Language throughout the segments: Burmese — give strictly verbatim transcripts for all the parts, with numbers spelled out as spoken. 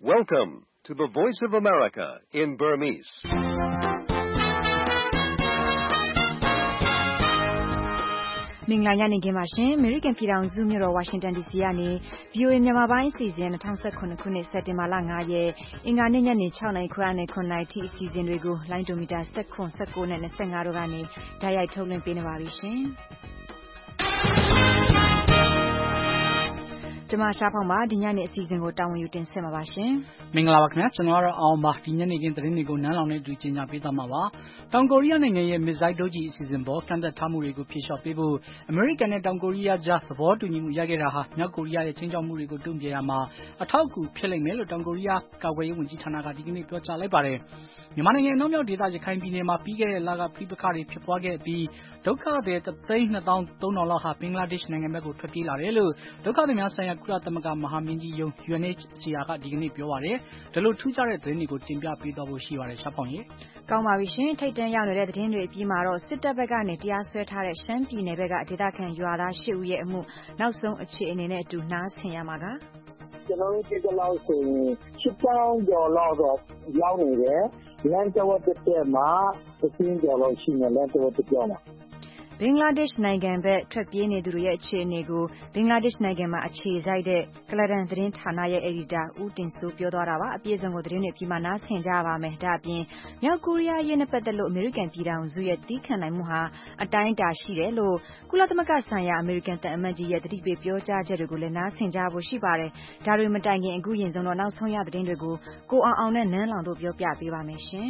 Welcome to the Voice of America in Burmese. ။မင်္ဂလာညနေခင်းပါရှင်။ American ပြည်ထောင်စုမြို့တော် Washington ဒီ စီ ကနေ ဗွီအိုအေ မြန်မာပိုင်းအစီအစဉ်၂၀၁၇ ခုနှစ်စက်တင်ဘာလ၅ရက်အင်္ဂါနေ့ညနေ၆နာရီခွဲကနေ၇နာရီထိအစီအစဉ်တွေကိုလိုင်းဒိုမီတာ၁၇ ၁၉နဲ့၂၅တို့ကနေတိုက်ရိုက်ထုတ်လွှင့်ပေးနေပါပြီရှင်။ကျွန်မရှားဖောင်ပါဒီညနေအစီအစဉ်ကိုတာဝန်ယူတင်ဆက်မှာပါရှင်။မင်္ဂလာပါခင်ဗျာကျွန်တော်ကတော့အောင်ပါဒီညနေခင်းသတင်းတွေကိုနန်းလောင်နဲ့အတူကြီးညာပေးသွားမှာပါ။တောင်ကိုရီးယားနိုင်ငံရဲ့မစ်ဇိုင်းဒုံးကျည်အစီအစဉ်ပေါ်ကန့်သက်ထားမှုတွေကိုဖြေလျှော့ပေးဖို့အမေရိကန်နဲ့တောင်ကိုရီးယားကြားသဘောတူညီမှုရခဲ့တာဟာမြောက်ကိုရီးယားရဲ့ချင်းချောက်မှုတွေကိုတုံ့ပြန်ရမှာအထောက်အကူဖြစ်လိမ့်မယ်လို့တောင်ကိုရီးယားကာကွယ်ရေးဝန်ကြီးဌာနကဒီကနေ့ပြောကြားလိုက်ပါတယ်။မြန်မာနိုင်ငံအနောက်မြောက်ဒေသရခိုင်ပြည်နယ်မှာပြီးခဲ့တဲ့လကဖိပခါတွေဖြစ်ပွားခဲ့ပြီးဒုက္ခသည်တသိန်းနှစ်သောင်းသုံးထောင်လောက်ဟာဘင်္ဂလားဒေ့ရှ်နိုင်ငံဘက်ကိုထွက်ပြေးလာတယ်လို့ဒုက္ခသည်များဆိုင်ရာကုလသမဂ္ဂမဟာမင်းကြီးရုံး U N H C R ကဒီကနေ့ပြောပါတယ်။ဒါလို့ထူးခြားတဲ့သတင်းတွေကိုတင်ပြပေးသွားဖို့ရှိပါတယ်ရှားဖောင်ရေ။ကောင်းပါပြီရှင်ထိတ်တန့်ရောက်နေတဲ့သတင်းတွေအပြီးမှာတော့စစ်တပ်ဘက်ကနေတရားစွဲထားတဲ့ရှမ်းပြည်နယ်ဘက်ကဒေသခံရွာသား၈ဦးရဲ့အမှုနောက်ဆုံးအခြေအနေနဲ့အတူနားဆင်ရမှာကကျွန်တော်တို့ဒီကလောက်ဆိုရင်ရှစ်တောင်းကျော်လောက်တော့ရောက်နေတယ်လမ်းကျော်တက်တက်မှာတစ်စင်းကျော်လောက်ရှိနေလမ်းကျော်တက်ကျော်မှာဘင်္ဂလားဒေ့ရှ်နိုင်ငံဘက်ထွက်ပြေးနေသူတွေရဲ့အခြေအနေကိုဘင်္ဂလားဒေ့ရှ်နိုင်ငံမှာအခြေစိုက်တဲ့ကလဒန်သတင်းဌာနရဲ့အယ်ဒီတာဦးတင်စိုးပြောသွားတာပါအပြည့်စုံကိုသတင်းတွေပြီးမှနားဆင်ကြပါမယ်ဒါအပြင်မြောက်ကိုရီးယားရေးနဲ့ပတ်သက်လို့အမေရိကန်ပြည်ထောင်စုရဲ့တီးခံနိုင်မှုဟာအတိုင်းအတာရှိတယ်လို့ကုလသမဂ္ဂဆိုင်ရာအမေရိကန်တန်အမတ်ကြီးရဲ့တတိပေးပြောကြားချက်တွေကိုလည်းနားဆင်ကြဖို့ရှိပါတယ်ဒါတွေမတိုင်ခင်အခုရင်ဆုံးတော့နောက်ဆုံးရသတင်းတွေကိုကိုအောင်အောင်နဲ့နန်းလောင်တို့ပြောပြပေးပါမယ်ရှင်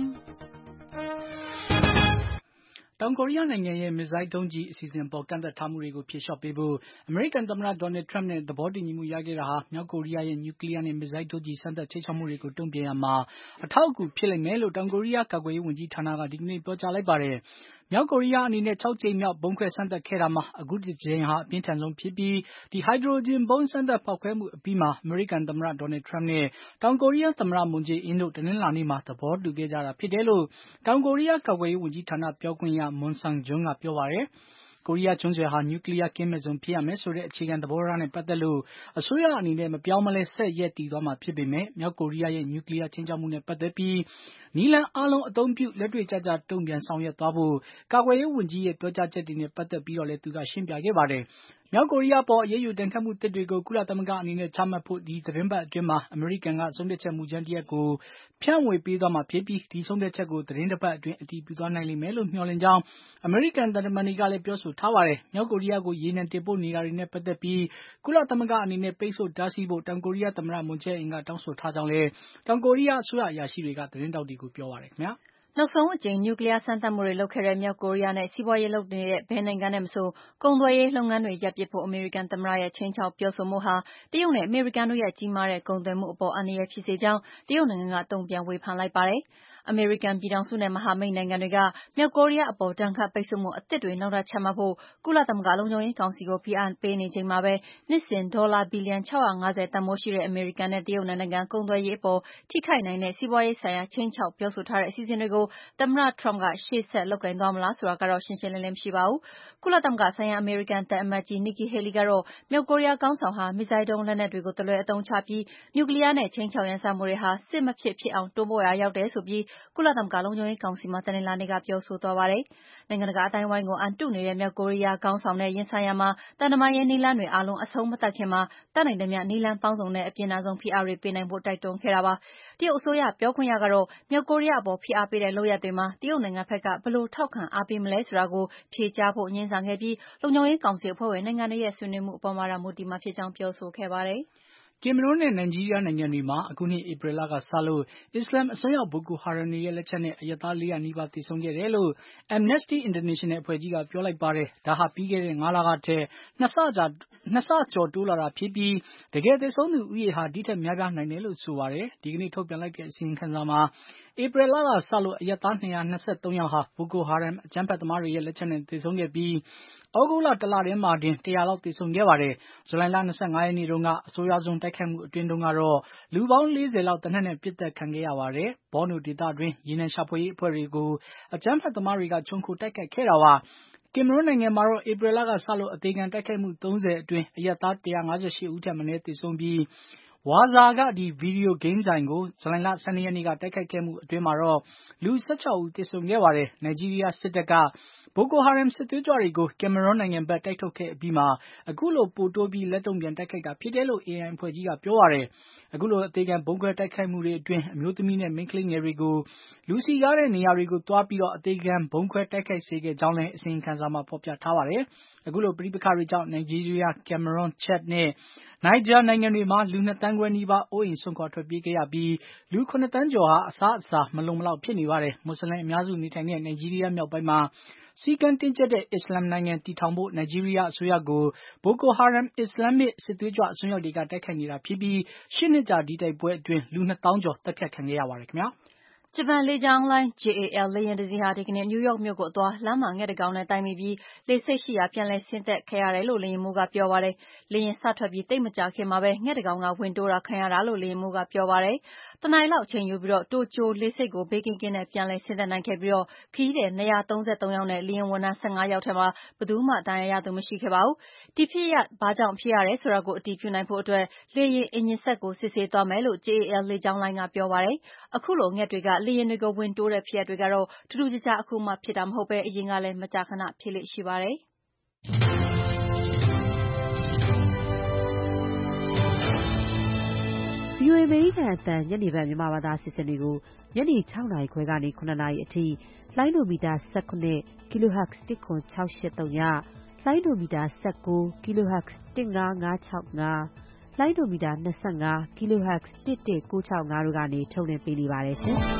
တောင်ကိုရီးယားနိုင်ငံရဲ့မစ်ဇိုင်းဒုံးကျည်အစီအစဉ်ပေါ်ကန့်သက်ထားမှုတွေကိုဖြေလျှော့ပေးဖို့အမေရိကန်သမ္မတဒေါ်နယ်ထရမ့်နဲ့သဘောတူညီမှုရခဲ့တာဟာမြောက်ကိုရီးယားရဲ့နျူကလ িয়ারနဲ့မစ်ဇိုင်းဒုံးကျည်စမ်းသပ်ချိတ်ချမှုတွေကိုတုံ့ပြန်ရမှာအထောက်အကူဖြစ်လိမ့်မယ်လို့တောင်ကိုရီးယားကာကွယ်ရေးဝန်ကြီးဌာနကဒီကနေ့ပြောကြားလိုက်ပါတယ်။မြောက်ကိုရီးယားအနေနဲ့၆ကြိမ်မြောက်ဗုံးခွဲစမ်းသပ်ခဲ့တာမှာအခုတစ်ကြိမ်ဟာအပြင်းထန်ဆုံးဖြစ်ပြီးဒီဟိုက်ဒရိုဂျင်ဗုံးစမ်းသပ်ဖောက်ခွဲမှုအပြီးမှာအမေရိကန်သမ္မတဒေါ်နယ်ထရမ့်နဲ့တောင်ကိုရီးယားသမ္မတမွန်ဂျေအင်းတို့တနင်္လာနေ့မှာသဘောတူခဲ့ကြတာဖြစ်တယ်လို့တောင်ကိုရီးယားကာကွယ်ရေးဝန်ကြီးဌာနပြောခွင့်ရမွန်ဆန်ဂျွန်းကပြောပါတယ်။ကိုရီးယားကျွန်းဆွယ်ဟာနျူကလ িয়ারကင်းမဲ့ဇုံဖြစ်ရမယ်ဆိုတဲ့အခြေခံသဘောထားနဲ့ပတ်သက်လို့အစိုးရအနေနဲ့မပြောင်းမလဲဆက်ရပ်တည်သွားမှာဖြစ်ပေမဲ့မြောက်ကိုရီးယားရဲ့နျူကလ িয়ারချင်းချောက်မှုနဲ့ပတ်သက်ပြီးနည်းလမ်းအားလုံးအသုံးပြုလက်တွေ့ကျကျတုံ့ပြန်ဆောင်ရွက်သွားဖို့ကာကွယ်ရေးဝန်ကြီးရဲ့ပြောကြားချက်တွေနဲ့ပတ်သက်ပြီးတော့လည်းသူကရှင်းပြခဲ့ပါတယ်။မြောက်ကိုရီးယားပေါ်အရေးယူဒဏ်ခတ်မှုတစ်တွေကိုကုလသမဂ္ဂအနေနဲ့ချမှတ်ဖို့ဒီသတင်းပတ်အတွင်းမှာအမေရိကန်ကဆုံးဖြတ်ချက်မူကြမ်းတစ်ရပ်ကိုဖြန့်ဝေပေးသွားမှာဖြစ်ပြီးဒီဆုံးဖြတ်ချက်ကိုသတင်းတစ်ပတ်အတွင်းအတည်ပြုသွားနိုင်လိမ့်မယ်လို့မျှော်လင့်ကြောင်းအမေရိကန်သံတမန်တွေကလည်းပြောဆိုထားပါတယ်။မြောက်ကိုရီးယားကိုရေနံတင်ပို့နေတာတွေနဲ့ပတ်သက်ပြီးကုလသမဂ္ဂအနေနဲ့ပိတ်ဆို့တားဆီးဖို့တောင်ကိုရီးယားသမ္မတမွန်ဂျေအင်ကတောင်းဆိုထားကြောင်းလည်းတောင်ကိုရီးယားအစိုးရအရာရှိတွေကသတင်းတောက်တွေကိုပြောပါတယ်ခင်ဗျာ။နောက်ဆုံးအကြိမ်နျူကလ িয়ারစမ်းသပ်မှုတွေလုပ်ခဲ့တဲ့မြောက်ကိုရီးယားနဲ့စီးပွားရေးလုပ်နေတဲ့ဘယ်နိုင်ငံနဲ့မဆိုကုန်သွယ်ရေးလုပ်ငန်းတွေရပ်ပစ်ဖို့အမေရိကန်သမ္မတရဲ့ချင်းချောက်ပြောဆိုမှုဟာတရုတ်နဲ့အမေရိကန်တို့ရဲ့ကြီးမားတဲ့ကုန်သွယ်မှုအပေါ်အန္တရာယ်ဖြစ်စေကြောင်းတရုတ်နိုင်ငံကတုံ့ပြန်ဝေဖန်လိုက်ပါတယ်။အမေရိကန်ပြည်ထောင်စုနဲ့မဟာမိတ်နိုင်ငံတွေကမြောက်ကိုရီးယားအပေါ်ဒဏ်ခတ်ပိတ်ဆို့မှုအသစ်တွေနောက်ထပ်ချမှတ်ဖို့ကုလသမဂ္ဂလုံခြုံရေးကောင်စီကိုဖိအားပေးနေချိန်မှာပဲနှစ်စဉ်ဒေါ်လာဘီလီယံ၆၅၀တန်ဖိုးရှိတဲ့အမေရိကန်နဲ့တရုတ်နိုင်ငံကုန်သွယ်ရေးအပေါ်ထိခိုက်နိုင်တဲ့စီးပွားရေးဆိုင်ရာချင်းချောက်ပြောဆိုထားတဲ့အစီအစဉ်တွေကိုသမ္မတထရမ့်ကရှေ့ဆက်လုပ်ကိုင်သွားမလားဆိုတာကတော့ရှင်းရှင်းလင်းလင်းမရှိပါဘူး။ကုလသမဂ္ဂဆိုင်ရာအမေရိကန်သံအမတ်ကြီးနီကီဟေလီကတော့မြောက်ကိုရီးယားခေါင်းဆောင်ဟာမစ်ဇိုင်းဒုံးလက်နက်တွေကိုတလွဲအသုံးချပြီးနျူကလ িয়ারနဲ့ချင်းချောက်ရန်စမှုတွေဟာစစ်မဖြစ်ဖြစ်အောင်တွန်းပို့ရာရောက်တယ်ဆိုပြီးကုလသမဂ္ဂလုံခြုံရေးကောင်စီမှာတနင်္လာနေ့ကပြောဆိုသွားပါတယ်။နိုင်ငံတကာအသိုင်းအဝိုင်းကိုအန်တုနေတဲ့မြောက်ကိုရီးယားခေါင်းဆောင်နဲ့ရင်ဆိုင်ရာမှာတန်တမာရေးနည်းလမ်းတွေအားလုံးအဆုံးမသတ်ခင်မှာတတ်နိုင်သမျှနည်းလမ်းပေါင်းစုံနဲ့အပြင်းထန်ဆုံးဖိအားတွေပေးနိုင်ဖို့တိုက်တွန်းခဲ့တာပါ။တရုတ်အစိုးရပြောခွင့်ရကတော့မြောက်ကိုရီးယားအပေါ်ဖိအားပေးတဲ့လုပ်ရပ်တွေမှာတရုတ်နိုင်ငံဘက်ကဘယ်လိုထောက်ခံအားပေးမလဲဆိုတာကိုဖြေကြားဖို့ငြင်းဆန်ခဲ့ပြီးလုံခြုံရေးကောင်စီအဖွဲ့ဝင်နိုင်ငံတွေရဲ့ဆွေးနွေးမှုအပေါ်မှာမူတည်မှာဖြစ်ကြောင်းပြောဆိုခဲ့ပါတယ်။ကင်မရွန်းနဲ့နိုင်ဂျီးရီးယားနိုင်ငံတွေမှာအခုနှစ်ဧပြီလကစလို့အစ္စလာမ်အစွန်းရောက်ဘိုကိုဟာရမ်တွေရဲ့လက်ချက်နဲ့အရပ်သားလေးရာနီးပါးသေဆုံးခဲ့တယ်လို့ Amnesty International အဖွဲ့ကြီးကပြောလိုက်ပါတယ်။ဒါဟာပြီးခဲ့တဲ့ငါးလကထက်နှစ်ဆကြာနှစ်ဆကျော်တိုးလာတာဖြစ်ပြီးတကယ်သေဆုံးသူဦးရေဟာဒီထက်များပြားနိုင်တယ်လို့ဆိုပါတယ်။ဒီကနေ့ထုတ်ပြန်လိုက်တဲ့အစီရင်ခံစာမှာဧပြီလကစလို့အရပ်သား၂၂၃ယောက်ဟာဘိုကိုဟာရမ်အကြမ်းဖက်သမားတွေရဲ့လက်ချက်နဲ့သေဆုံးခဲ့ပြီးသြဂုတ်လတလထဲမှာတင်တရာလောက်သေဆုံးခဲ့ပါတယ်။ဇူလိုင်လ၂၅ရက်နေ့တုန်းကအဆိုးရွားဆုံးတိုက်ခိုက်မှုအတွင်းတုန်းကတော့လူပေါင်းလေးဆယ်လောက်သေနတ်နဲ့ပစ်သတ်ခံခဲ့ရပါတယ်။ဘောနိုဒေသတွင်းရေနံရှာဖွေရေးအဖွဲ့တွေကိုအကြမ်းဖက်သမားတွေကခြုံခိုတိုက်ခိုက်ခဲ့တာပါ။ကင်မရွန်းနိုင်ငံမှာတော့ဧပြီလကစလို့အသေခံတိုက်ခိုက်မှုသုံးဆယ်အတွင်းအရပ်သား၁၅၈ဦးထက်မနည်းသေဆုံးပြီးဝါဇာကဒီဗီဒီယိုဂိမ်းဆိုင်ကိုဇူလိုင်လဆန်းရက်နေ့ကတိုက်ခိုက်ခဲ့မှုအတွင်းမှာတော့လူ၁၆ဦးသေဆုံးခဲ့ပါတယ်။နိုင်ဂျီးရီးယားစစ်တပ်ကဘိုကိုဟာရမ်စစ်သွေးကြွတွေကိုကင်မရွန်းနိုင်ငံဘက်တိုက်ထုတ်ခဲ့အပြီးမှာအခုလိုပိုတိုးပြီးလက်တုံ့ပြန်တိုက်ခိုက်တာဖြစ်တယ်လို့ အေအိုင် အဖွဲ့ကြီးကပြောပါတယ်။အခုလိုအသေးခံဗုံးခွဲတိုက်ခိုက်မှုတွေအတွင်းအမျိုးသမီးနဲ့မိန်းကလေးငယ်တွေကိုလူစည်ကားတဲ့နေရာတွေကိုသွားပြီးတော့အသေးခံဗုံးခွဲတိုက်ခိုက်စေခဲ့ကြောင်းလည်းအစီရင်ခံစာမှာဖော်ပြထားပါတယ်။အခုလိုပဋိပက္ခတွေကြောင့်နိုင်ဂျီးရီးယား၊ကင်မရွန်း၊ချက်နဲ့နိုင်ဂျာနိုင်ငံတွေမှာလူနှစ်သန်းခွဲနီးပါးအိုးအိမ်စွန့်ခွာထွက်ပြေးခဲ့ရပြီးလူခုနှစ်သန်းကျော်ဟာအစားအစာမလုံမလောက်ဖြစ်နေပါတယ်။မွတ်ဆလင်အများစုနေထိုင်တဲ့နိုင်ဂျီးရီးယားမြောက်ပိုင်းမှာစည်းကမ်းတင်းကျပ်တဲ့အစ္စလာမ်နိုင်ငံတည်ထောင်ဖို့နိုင်ဂျီးရီးယားအစိုးရကိုဘိုကိုဟာရမ်အစ္စလာမ်မစ်စစ်သွေးကြွအစွန်းရောက်တွေကတိုက်ခိုက်နေတာဖြစ်ပြီးရှစ်နှစ်ကြာဒီတိုက်ပွဲအတွင်းလူနှစ်သောင်းကျော်သတ်ဖြတ်ခံခဲ့ရပါတယ်ခင်ဗျာ။ဂျပန်လေကြောင်းလိုင်း ဂျေ အေ အယ် လေယာဉ်တစ်စီးဟာဒီကနေ့နယူးယောက်မြို့ကိုအသွားလမ်းမှာငှက်တကောင်နဲ့တိုက်မိပြီးလေဆိပ်ရှိရာပြန်လည်ဆင်းသက်ခဲ့ရတယ်လို့လေယာဉ်မှူးကပြောပါတယ်။လေယာဉ်စထွက်ပြီးသိပ်မကြာခင်မှာပဲငှက်တကောင်ကဝင်တိုးတာခံရတာလို့လေယာဉ်မှူးကပြောပါတယ်။တစ်နာရီလောက်အချိန်ယူပြီးတိုကျိုလေဆိပ်ကိုဘေးကင်းကင်းနဲ့ပြန်လည်ဆင်းသက်နိုင်ခဲ့ပြီးခရီးသည်၂၃၃ယောက်နဲ့လေယာဉ်ဝန်ထမ်း၁၅ယောက်ထဲမှာဘယ်သူမှဒဏ်ရာရသူမရှိခဲ့ပါဘူး။ဒီဖြစ်ရပ်ဘာကြောင့်ဖြစ်ရတယ်ဆိုတာကိုအတည်ပြုနိုင်ဖို့အတွက်လေယာဉ်အင်ဂျင်စက်ကိုစစ်ဆေးသွားမယ်လို့ ဂျေ အေ အယ် လေကြောင်းလိုင်းကပြောပါတယ်။အခုလိုငှက်တွေကလေယာဉ်တွေကိုဝင်တိုးတဲ့ဖြစ်ရပ်တွေကတော့ထူးထူးခြားခြားအခုမှဖြစ်တာမဟုတ်ပဲအရင်ကလည်းမကြာခဏဖြစ်လေ့ရှိပါတယ်။ဗွီအိုအေ အမေရိကန်အသံညနေပိုင်းမြန်မာဘာသာအစီအစဉ်တွေကိုညနေ၆နာရီခွဲကနေ၇နာရီအထိလိုင်းဒိုမီတာ၁၇ kHz တစ်ခွန်း၆၈၃ညလိုင်းဒိုမီတာ၁၉ kHz တစ်၅၅၆၅လိုင်းဒိုမီတာ၂၅ kHz တစ်၁၉၆၅တို့ကနေထုတ်လွှင့်ပေးနေပါတယ်ရှင်။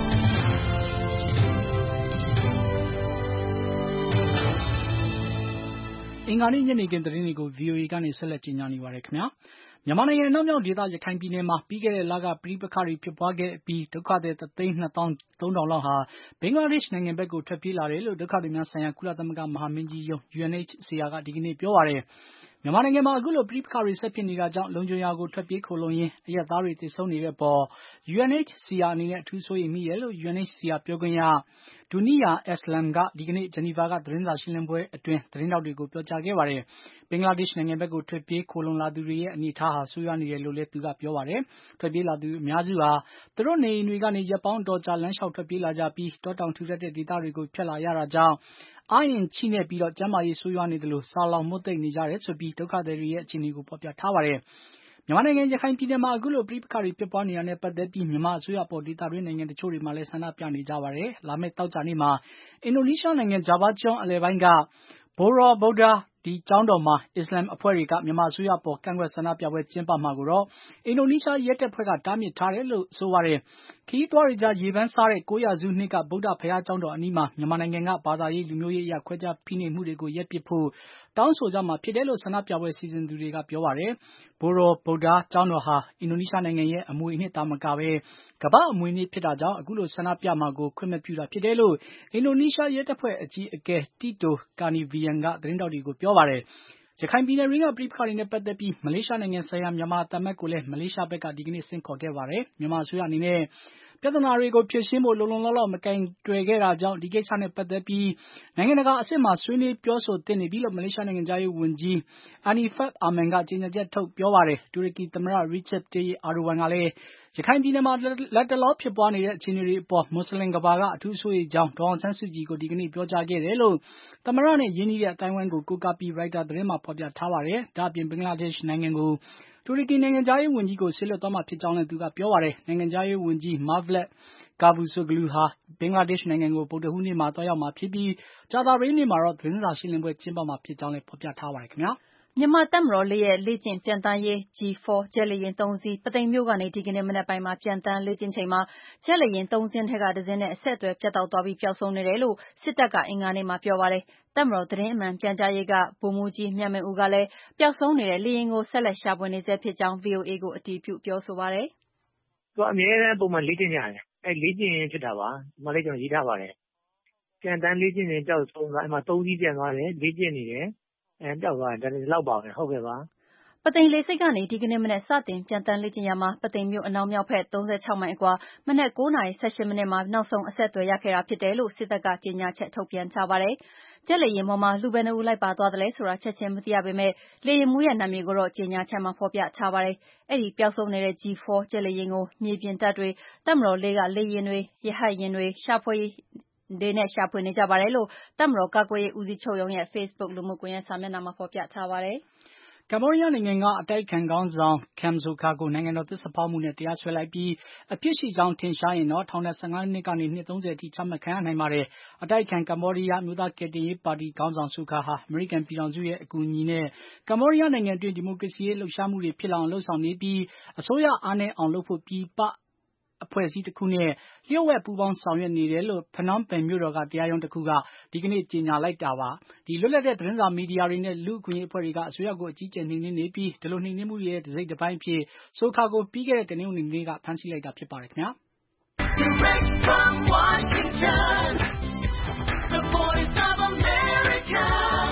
အင်္ဂါနေ့ညနေခင်းသတင်းတွေကို ဗွီအိုအေကနေဆက်လက်ကြီးညာနေပါတယ်ခင်ဗျာ။မြန်မာနိုင်ငံအနောက်မြောက်ဒေသရခိုင်ပြည်နယ်မှာပြီးခဲ့တဲ့လကပဋိပက္ခတွေဖြစ်ပွားခဲ့အပြီးဒုက္ခသည်တစ်သိန်းနှစ်သောင်းသုံးထောင်လောက်ဟာဘင်္ဂလားဒေ့ရှ်နိုင်ငံဘက်ကိုထွက်ပြေးလာတယ်လို့ဒုက္ခသည်များဆိုင်ရာကုလသမဂ္ဂမဟာမင်းကြီးရုံး ယူအန် အိတ်ချ် စီ အာ ကဒီကနေ့ပြောပါတယ်။မြန်မာနိုင်ငံမှာအခုလိုပဋိပက္ခတွေဆက်ဖြစ်နေတာကြောင့်လုံခြုံရာကိုထွက်ပြေးခိုလှုံရင်းအရပ်သားတွေသေဆုံးနေတဲ့အပေါ် ယူအန် အိတ်ချ် စီ အာ အနေနဲ့အထူးစိုးရိမ်မိတယ်လို့ ယူအန် အိတ်ချ် စီ အာ ပြောခွင့်ရ Duniya Aslam ကဒီကနေ့ဂျနီဗာကသတင်းစာရှင်းလင်းပွဲအတွင်းသတင်းထောက်တွေကိုပြောကြားခဲ့ပါတယ်။ဘင်္ဂလားဒေ့ရှ်နိုင်ငံဘက်ကိုထွက်ပြေးခိုလှုံလာသူတွေရဲ့အနေအထားဟာဆိုးရွားနေတယ်လို့လည်းသူကပြောပါတယ်။ထွက်ပြေးလာသူအများစုဟာသူတို့နေအိမ်တွေကနေရက်ပေါင်းအတော်ကြာလမ်းလျှောက်ထွက်ပြေးလာကြပြီးတောတောင်ထူထပ်တဲ့ဒေသတွေကိုဖြတ်လာရတာကြောင့်အားအင်ချိနဲ့ပြီးကျန်းမာရေးဆိုးရွားနေသလိုဆာလောင်မှုတ်သိပ်နေကြတယ်ဆိုပြီးဒုက္ခသည်တွေရဲ့အခြေအနေကိုဖော်ပြထားပါတယ်။မြန်မာနိုင်ငံရခိုင်ပြည်နယ်မှာအခုလိုပဋိပက္ခတွေဖြစ်ပွားနေတာနဲ့ပတ်သက်ပြီးမြန်မာအစိုးရအပေါ်ဒေသတွင်းနိုင်ငံတချို့တွေမှာလည်းဆန္ဒပြနေကြပါတယ်။လာမယ့်သောကြာနေ့မှာအင်ဒိုနီးရှားနိုင်ငံဂျာဗားကျွန်းအလယ်ပိုင်းက Borobudur ဒီကျောင်းတော်မှာအစ္စလာမ်အဖွဲ့တွေကမြန်မာအစိုးရအပေါ်ကန့်ကွက်ဆန္ဒပြပွဲကျင်းပမှာကိုတော့အင်ဒိုနီးရှားရဲတပ်ဖွဲ့ကတားမြစ်ထားတယ်လို့ဆိုပါတယ်။ခရီးသွားတွေကြားရေပန်းစားတဲ့ကိုးရာစုနှစ်ကဗုဒ္ဓဘုရားကျောင်းတော်အနီးမှာမြန်မာနိုင်ငံကဘာသာရေးလူမျိုးရေးအရခွဲခြားဖိနှိပ်မှုတွေကိုရပ်ပစ်ဖို့တောင်းဆိုကြမှာဖြစ်တယ်လို့ဆန္ဒပြပွဲစီစဉ်သူတွေကပြောပါတယ်။ Borobudur ကျောင်းတော်ဟာအင်ဒိုနီးရှားနိုင်ငံရဲ့အမွေအနှစ်သာမကပဲကမ္ဘာ့အမွေအနှစ်ဖြစ်တာကြောင့်အခုလိုဆန္ဒပြမှာကိုခွင့်မပြုတာဖြစ်တယ်လို့အင်ဒိုနီးရှားရဲတပ်ဖွဲ့အကြီးအကဲ Tito Karnavian ကသတင်းထောက်တွေကိုပြောပါတယ်။ရခိုင်ပြည်နယ်တွင်းကပဋိပက္ခတွေနဲ့ပတ်သက်ပြီးမလေးရှားနိုင်ငံဆိုင်ရာမြန်မာသံအမတ်ကိုလည်းမလေးရှားဘက်ကဒီကနေ့ဆင့်ခေါ်ခဲ့ပါတယ်။မြန်မာအစိုးရအနေနဲ့ပြဿနာတွေကိုဖြေရှင်းဖို့လုံလုံလောက်လောက်မကိုင်တွယ်ခဲ့တာကြောင့်ဒီကိစ္စနဲ့ပတ်သက်ပြီးနိုင်ငံတကာအဆင့်မှာဆွေးနွေးပြောဆိုသင့်နေပြီလို့မလေးရှားနိုင်ငံခြားရေးဝန်ကြီး Anifat Aman ကကြေညာချက်ထုတ်ပြောပါတယ်။တူရကီသမ္မတ Recep Tayyip Erdogan ကလည်းရခိုင်ပြည်နယ်မှာလတ်တလောဖြစ်ပွားနေတဲ့အခြေအနေတွေအပေါ်မွတ်ဆလင်ကမ္ဘာကအထူးစိုးရိမ်ကြောင်းဒေါ်အောင်ဆန်းစုကြည်ကိုဒီကနေ့ပြောကြားခဲ့တယ်လို့သမ္မတနဲ့ရင်းနှီးတဲ့အတိုင်းအဝိုင်းကိုကိုးကားပြီးရိုက်တာသတင်းမှာဖော်ပြထားပါတယ်။ဒါ့အပြင်ဘင်္ဂလားဒေ့ရှ်နိုင်ငံကိုတူရကီနိုင်ငံခြားရေးဝန်ကြီးကိုဆေလွှတ်သွားမှာဖြစ်ကြောင်းလည်းသူကပြောပါတယ်။နိုင်ငံခြားရေးဝန်ကြီး Mevlut Cavusoglu ဟာဘင်္ဂလားဒေ့ရှ်နိုင်ငံကိုဗုဒ္ဓဟူးနေ့မှာသွားရောက်မှာဖြစ်ပြီးကြာသပတေးနေ့မှာတော့သတင်းစာရှင်းလင်းပွဲကျင်းပမှာဖြစ်ကြောင်းလည်းဖော်ပြထားပါတယ်ခင်ဗျာ။မြန်မာတပ်မတော်ရဲ့လေ့ကျင့်ပျံသန်းရေး ဂျီ ဖော ဂျက်လေယာဉ်သုံးစီးပုသိမ်မြို့ကနေဒီကနေ့မနက်ပိုင်းမှာပျံသန်းလေ့ကျင့်ချိန်မှာဂျက်လေယာဉ်သုံးစင်းထဲကတစ်စင်းနဲ့အဆက်အသွယ်ပြတ်တောက်သွားပြီးပျောက်ဆုံးနေတယ်လို့စစ်တပ်ကအင်္ဂါနေ့မှာပြောပါတယ်။တပ်မတော်သတင်းအမှန်ပြန်ကြားရေးကဗိုလ်မှူးကြီးမြတ်မင်းဦးကလည်းပျောက်ဆုံးနေတဲ့လေယာဉ်ကိုဆက်လက်ရှာဖွေနေဆဲဖြစ်ကြောင်း ဗွီအိုအေကိုအတည်ပြုပြောဆိုပါတယ်။သူကအမြဲတမ်းပုံမှန်လေ့ကျင့်ကြတယ်။အဲလေ့ကျင့်ရင်းဖြစ်တာပါ။ဒီမှာလည်းကျွန်တော်ရေးထားပါတယ်။ပျံသန်းလေ့ကျင့်ရင်ပျောက်ဆုံးသွားအဲဒီမှာသုံးစီးပျံသွားတယ်လေ့ကျင့်နေတယ်အဲပျောက်သွားတယ်ဒါလည်းလောက်ပါပဲဟုတ်ကဲ့ပါဗပုသိမ်လေဆိပ်ကနေဒီကနေ့မနက်စတင်ပျံသန်းလေ့ကျင့်ရာမှာပုသိမ်မြို့အနောက်မြောက်ဘက်၃၆မိုင်အကွာမနက်၉နာရီ၁၈မိနစ်မှာနောက်ဆုံးအဆက်အသွယ်ရခဲ့တာဖြစ်တယ်လို့စစ်တပ်ကကြေညာချက်ထုတ်ပြန်ထားပါတယ်။ဂျက်လေယာဉ်ပေါ်မှာလူဘယ်နှဦးလိုက်ပါသွားသလဲဆိုတာချက်ချင်းမသိရပေမဲ့လေယာဉ်မှူးရဲ့နာမည်ကိုတော့ကြေညာချက်မှာဖော်ပြထားပါတယ်။အဲဒီပျောက်ဆုံးနေတဲ့ ဂျီ ဖိုဂျက်လေယာဉ်ကိုမြေပြင်တပ်တွေတပ်မတော်လေကလေယာဉ်တွေရဟတ်ယာဉ်တွေရှာဖွေတွေနဲ့ရှာဖွေနေကြပါတယ်လို့တပ်မတော်ကာကွယ်ရေးဦးစီးချုပ်ရုံးရဲ့ Facebook လူမှုကွန်ရက်စာမျက်နှာမှာဖော်ပြထားပါတယ်။ကမ္ဘောဒီးယားနိုင်ငံကအတိုက်အခံခေါင်းဆောင် Kem Sokha ကိုနိုင်ငံတော်သစ္စာဖောက်မှုနဲ့တရားစွဲလိုက်ပြီးအပြစ်ရှိကြောင်းထင်ရှားရင်တော့ထောင်ဒဏ်၁၅နှစ်ကနေနှစ်၃၀အထိချမှတ်ခံရနိုင်ပါတယ်။အတိုက်အခံကမ္ဘောဒီးယားအမျိုးသားကယ်တင်ရေးပါတီခေါင်းဆောင် Sokha ဟာအမေရိကန်ပြည်ထောင်စုရဲ့အကူအညီနဲ့ကမ္ဘောဒီးယားနိုင်ငံအတွင်းဒီမိုကရေစီရေးလှုပ်ရှားမှုတွေဖြစ်လာအောင်လုပ်ဆောင်နေပြီးအစိုးရအားနည်းအောင်လုပ်ဖို့ပြည်ပအဖွဲ့အစည်းတစ်ခုနဲ့လျှို့ဝှက်ပူးပေါင်းဆောင်ရွက်နေတယ်လို့ဖနွမ်းပင်မြို့တော်ကတရားရုံးတစ်ခုကဒီကနေ့ကြေညာလိုက်တာပါ။ဒီလွတ်လပ်တဲ့သတင်းစာမီဒီယာတွေနဲ့လူ့အခွင့်အရေးအဖွဲ့တွေကအစိုးရကိုအကြီးအကျယ်နှိမ်နင်းနေပြီးဒီလိုနှိမ်နင်းမှုရဲ့တစိတ်တစ်ပိုင်းအဖြစ်ဆိုခါကိုပြီးခဲ့တဲ့တနင်္ဂနွေနေ့ကဖမ်းဆီးလိုက်တာဖြစ်ပါတယ်ခင်ဗျာ။ Direct from Washington, the voice of America,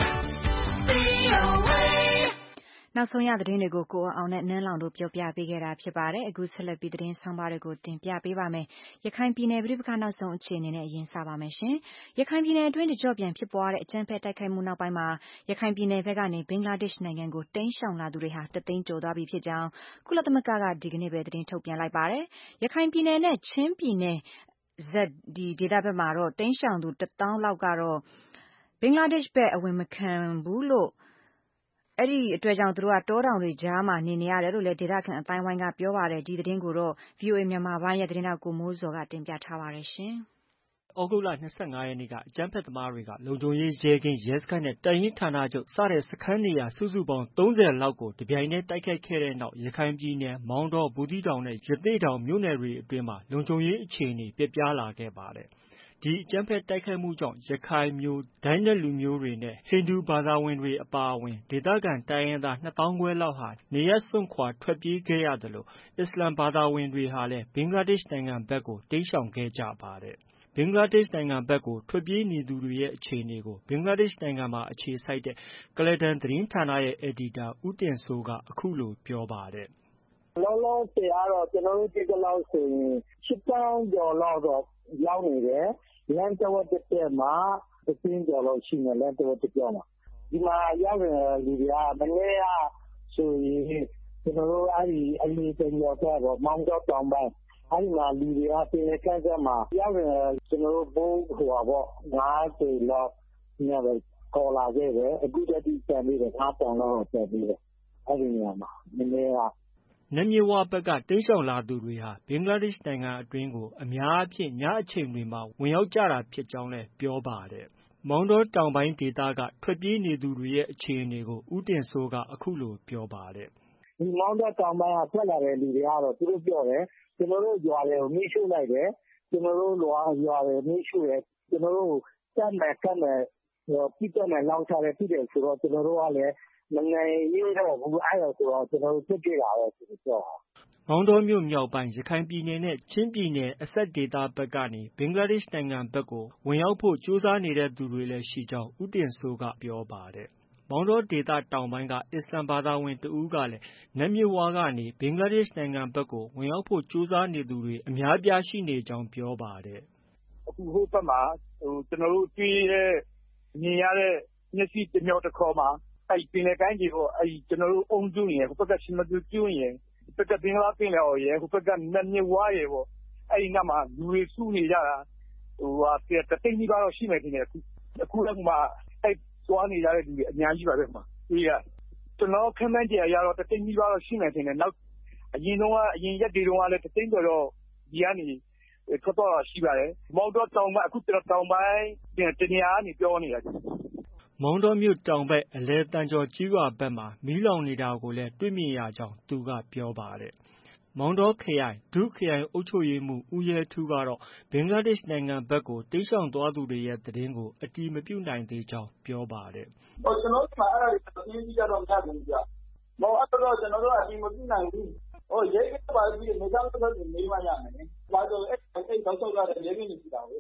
နောက်ဆုံးရသတင်းတွေကိုကိုအောင်နဲ့နန်းလောင်တို့ပြောပြပေးခဲ့တာဖြစ်ပါတယ်အခုဆက်လက်ပြီးသတင်းဆောင်ပါတွေကိုတင်ပြပေးပါမယ်ရခိုင်ပြည်နယ်ပြည်ပခါနောက်ဆုံးအခြေအနေနဲ့အရင်စပါမယ်ရှင်ရခိုင်ပြည်နယ်အတွင်းတကြော့ပြန်ဖြစ်ပွားတဲ့အကြမ်းဖက်တိုက်ခိုက်မှုနောက်ပိုင်းမှာရခိုင်ပြည်နယ်ဘက်ကနေဘင်္ဂလားဒေ့ရှ်နိုင်ငံကိုတိမ်းရှောင်လာသူတွေဟာတသိန်းကျော်သွားပြီဖြစ်ကြောင်းကုလသမဂ္ဂကဒီကနေ့ပဲသတင်းထုတ်ပြန်လိုက်ပါတယ်ရခိုင်ပြည်နယ်နဲ့ချင်းပြည်နယ်ဇက်ဒီဒေသဘက်မှာတော့တိမ်းရှောင်သူတသောင်းလောက်ကတော့ဘင်္ဂလားဒေ့ရှ်ဘက်အဝင်မခံဘူးလို့အဲ့ဒီအတွက်ကြောင့်သူတို့ကတောတောင်တွေကြားမှာနေနေရတယ်လို့လည်းဒေသခံအတိုင်းဝိုင်းကပြောပါတယ်ဒီသတင်းကိုတော့ ဗွီအိုအေ မြန်မာပိုင်းရဲ့သတင်းထောက်ကိုမိုးစော်ကတင်ပြထားပါတယ်ရှင်။ဩဂုတ်လ၂၅ရက်နေ့ကအကြမ်းဖက်သမားတွေကလုံခြုံရေးရဲကင်းရဲစခန်းနဲ့တပ်ရင်းဌာနချုပ်စတဲ့စခန်းနေရာစုစုပေါင်း၃၀လောက်ကိုတပြိုင်တည်းတိုက်ခိုက်ခဲ့တဲ့နောက်ရခိုင်ပြည်နယ်မောင်တောဘူးသီးတောင်နဲ့ရသေ့တောင်မြို့နယ်တွေအတွင်းမှာလုံခြုံရေးအခြေအနေပျက်ပြားလာခဲ့ပါတယ်။ဒီအကြမ်းဖက်တိုက်ခိုက်မှုကြောင့်ရခိုင်မျိုးဒိုင်းနက်လူမျိုးတွေနဲ့ဟိန္ဒူဘာသာဝင်တွေအပါအဝင်ဒေသခံတိုင်းရင်းသားနှစ်သောင်းခွဲလောက်ဟာနေရပ်စွန့်ခွာထွက်ပြေးခဲ့ရသလိုအစ္စလာမ်ဘာသာဝင်တွေဟာလည်းဘင်္ဂလားဒေ့ရှ်နိုင်ငံဘက်ကိုတိမ်းရှောင်ခဲ့ကြပါတယ်။ဘင်္ဂလားဒေ့ရှ်နိုင်ငံဘက်ကိုထွက်ပြေးနေသူတွေရဲ့အခြေအနေကိုဘင်္ဂလားဒေ့ရှ်နိုင်ငံမှာအခြေစိုက်တဲ့ကုလားတန်သတင်းဌာနရဲ့အယ်ဒီတာဦးတင်စိုးကအခုလိုပြောပါတယ်။လောလောဆယ်ကတော့ကျွန်တော်တို့ဒီကလောက်ဆိုရင်ရှစ်သောင်းကျော်လောက်တော့ရောက်နေတယ်လမ်းတဝက်တစ်တက်မှာတစ်သိန်းကျော်လောက်ရှိနေလမ်းတဝက်တစ်ကြောမှာဒီမှာရောက်တဲ့လူတွေကမနေ့ကဆိုရင်ကျွန်တော်တို့အဲ့ဒီအလီပင်ကျော်တော့မောင်ကျော်တောင်ပိုင်းအဲ့ဒီမှာလူတွေကပြင်ကန်းကန်းမှာရောက်တယ်ကျွန်တော်တို့ဘုံဟိုပါပေါ့ငါးပေလောက်ညပဲခေါ်လာခဲ့တယ်အခုတည်းကပြန်ပြီးတော့ငါးပေလောက်ပြန်ပြီးတော့အဲ့ဒီနေရာမှာမနေ့ကနတ်မြဝဘက်ကတိမ်းရှောင်လာသူတွေဟာဘင်္ဂလားဒေ့ရှ်နိုင်ငံအတွင်းကိုအများအပြားညအချိန်တွေမှာဝင်ရောက်ကြတာဖြစ်ကြောင်းလည်းပြောပါတယ်။မောင်တောတောင်ပိုင်းဒေသကထွက်ပြေးနေသူတွေရဲ့အခြေအနေကိုဦးတင်စိုးကအခုလိုပြောပါတယ်။ဒီမောင်တောတောင်ပိုင်းကထွက်လာတဲ့လူတွေကတော့သူတို့ပြောတယ်ကျွန်တော်တို့ရွာတွေကိုမိရှို့လိုက်တယ်ကျွန်တော်တို့ရွာရွာတွေမိရှို့တယ်ကျွန်တော်တို့စက်မဲ့ကက်မဲ့ပြည်တယ်မဲ့လောင်ချတယ်ပြည်တယ်ဆိုတော့ကျွန်တော်တို့ကလည်းမနိုင်ရတော့ဘူးအဲ့ဒါဆိုတော့ကျွန်တော်တို့ပြစ်ပြတာပဲဆိုတော့မောင်တောမြို့မြောက်ပိုင်းရခိုင်ပြည်နယ်နဲ့ချင်းပြည်နယ်အဆက်ဒေသဘက်ကနေဘင်္ဂလားဒေ့ရှ်နိုင်ငံဘက်ကိုဝင်ရောက်ဖို့ကြိုးစားနေတဲ့သူတွေလည်းရှိကြောင်းဦးတင်စိုးကပြောပါတယ်။မောင်တောဒေသတောင်ပိုင်းကအစ္စလာမ်ဘာသာဝင်တဦးကလည်းနတ်မြဝကနေဘင်္ဂလားဒေ့ရှ်နိုင်ငံဘက်ကိုဝင်ရောက်ဖို့ကြိုးစားနေသူတွေအများပြားရှိနေကြောင်းပြောပါတယ်။အခုဟိုဘက်မှာဟိုကျွန်တော်တို့တွေ့တဲ့မြင်ရတဲ့မျက်စိတစ်မြောက်တစ်ခေါ်မှာအဲ့ပင်လယ်ကိုင်းကြီးကိုအဲ့ကျွန်တော်တို့အုံကျွန်းရယ်ဟိုဘက်ကရှင်မတူကျွန်းရယ်ဟိုဘက်ကဘင်္ဂလားပင်လယ်အော်ရယ်ဟိုဘက်ကနတ်မြဝရယ်ပေါ့အဲ့ဒီနောက်မှာလူတွေစုနေကြတာဟိုဟာတသိန်းကြီးပါတော့ရှိမယ်ထင်တယ်အခုအခုလည်းမှအဲ့သွားနေကြတဲ့လူတွေအများကြီးပါပဲမှာတွေ့ရကျွန်တော်ခန့်မှန်းကြရတော့တသိန်းကြီးပါတော့ရှိမယ်ထင်တယ်နောက်အရင်တော့အရင်ရက်တွေတုန်းကလည်းတသိန်းကျော်တော့ဒီကနေထွက်တော့ရှိပါတယ်မောင်တော့တောင်ပိုင်းအခုကျွန်တော်တောင်ပိုင်းတနေရာကနေပြောနေတာမောင်တောမြို့တောင်ဘက်အလဲတန်ကျော်ကြီးရွာဘက်မှာမီးလောင်နေတာကိုလည်းတွေ့မြင်ရကြောင်းသူကပြောပါတယ်။မောင်တောခရိုင်ဒုခရိုင်အုပ်ချုပ်ရေးမှူးဦးရဲထူးကတော့ဘင်္ဂလားဒေ့ရှ်နိုင်ငံဘက်ကိုတိမ်းရှောင်သွားသူတွေရဲ့သတင်းကိုအတည်မပြုနိုင်သေးကြောင်းပြောပါတယ်။ဟောကျွန်တော်တို့ကအဲ့ဒါတွေသတင်းကြီးကြတော့မရဘူးကြာ။မောင်အဲ့တော့ကျွန်တော်တို့အတည်မပြုနိုင်ဘူး။ဟောရဲကပါပြီးနေကြတော့နေမှရမယ်။ဘာလို့အဲ့အဲ့တော့ဆောက်ရတဲ့ရဲကင်းနေကြတာလေ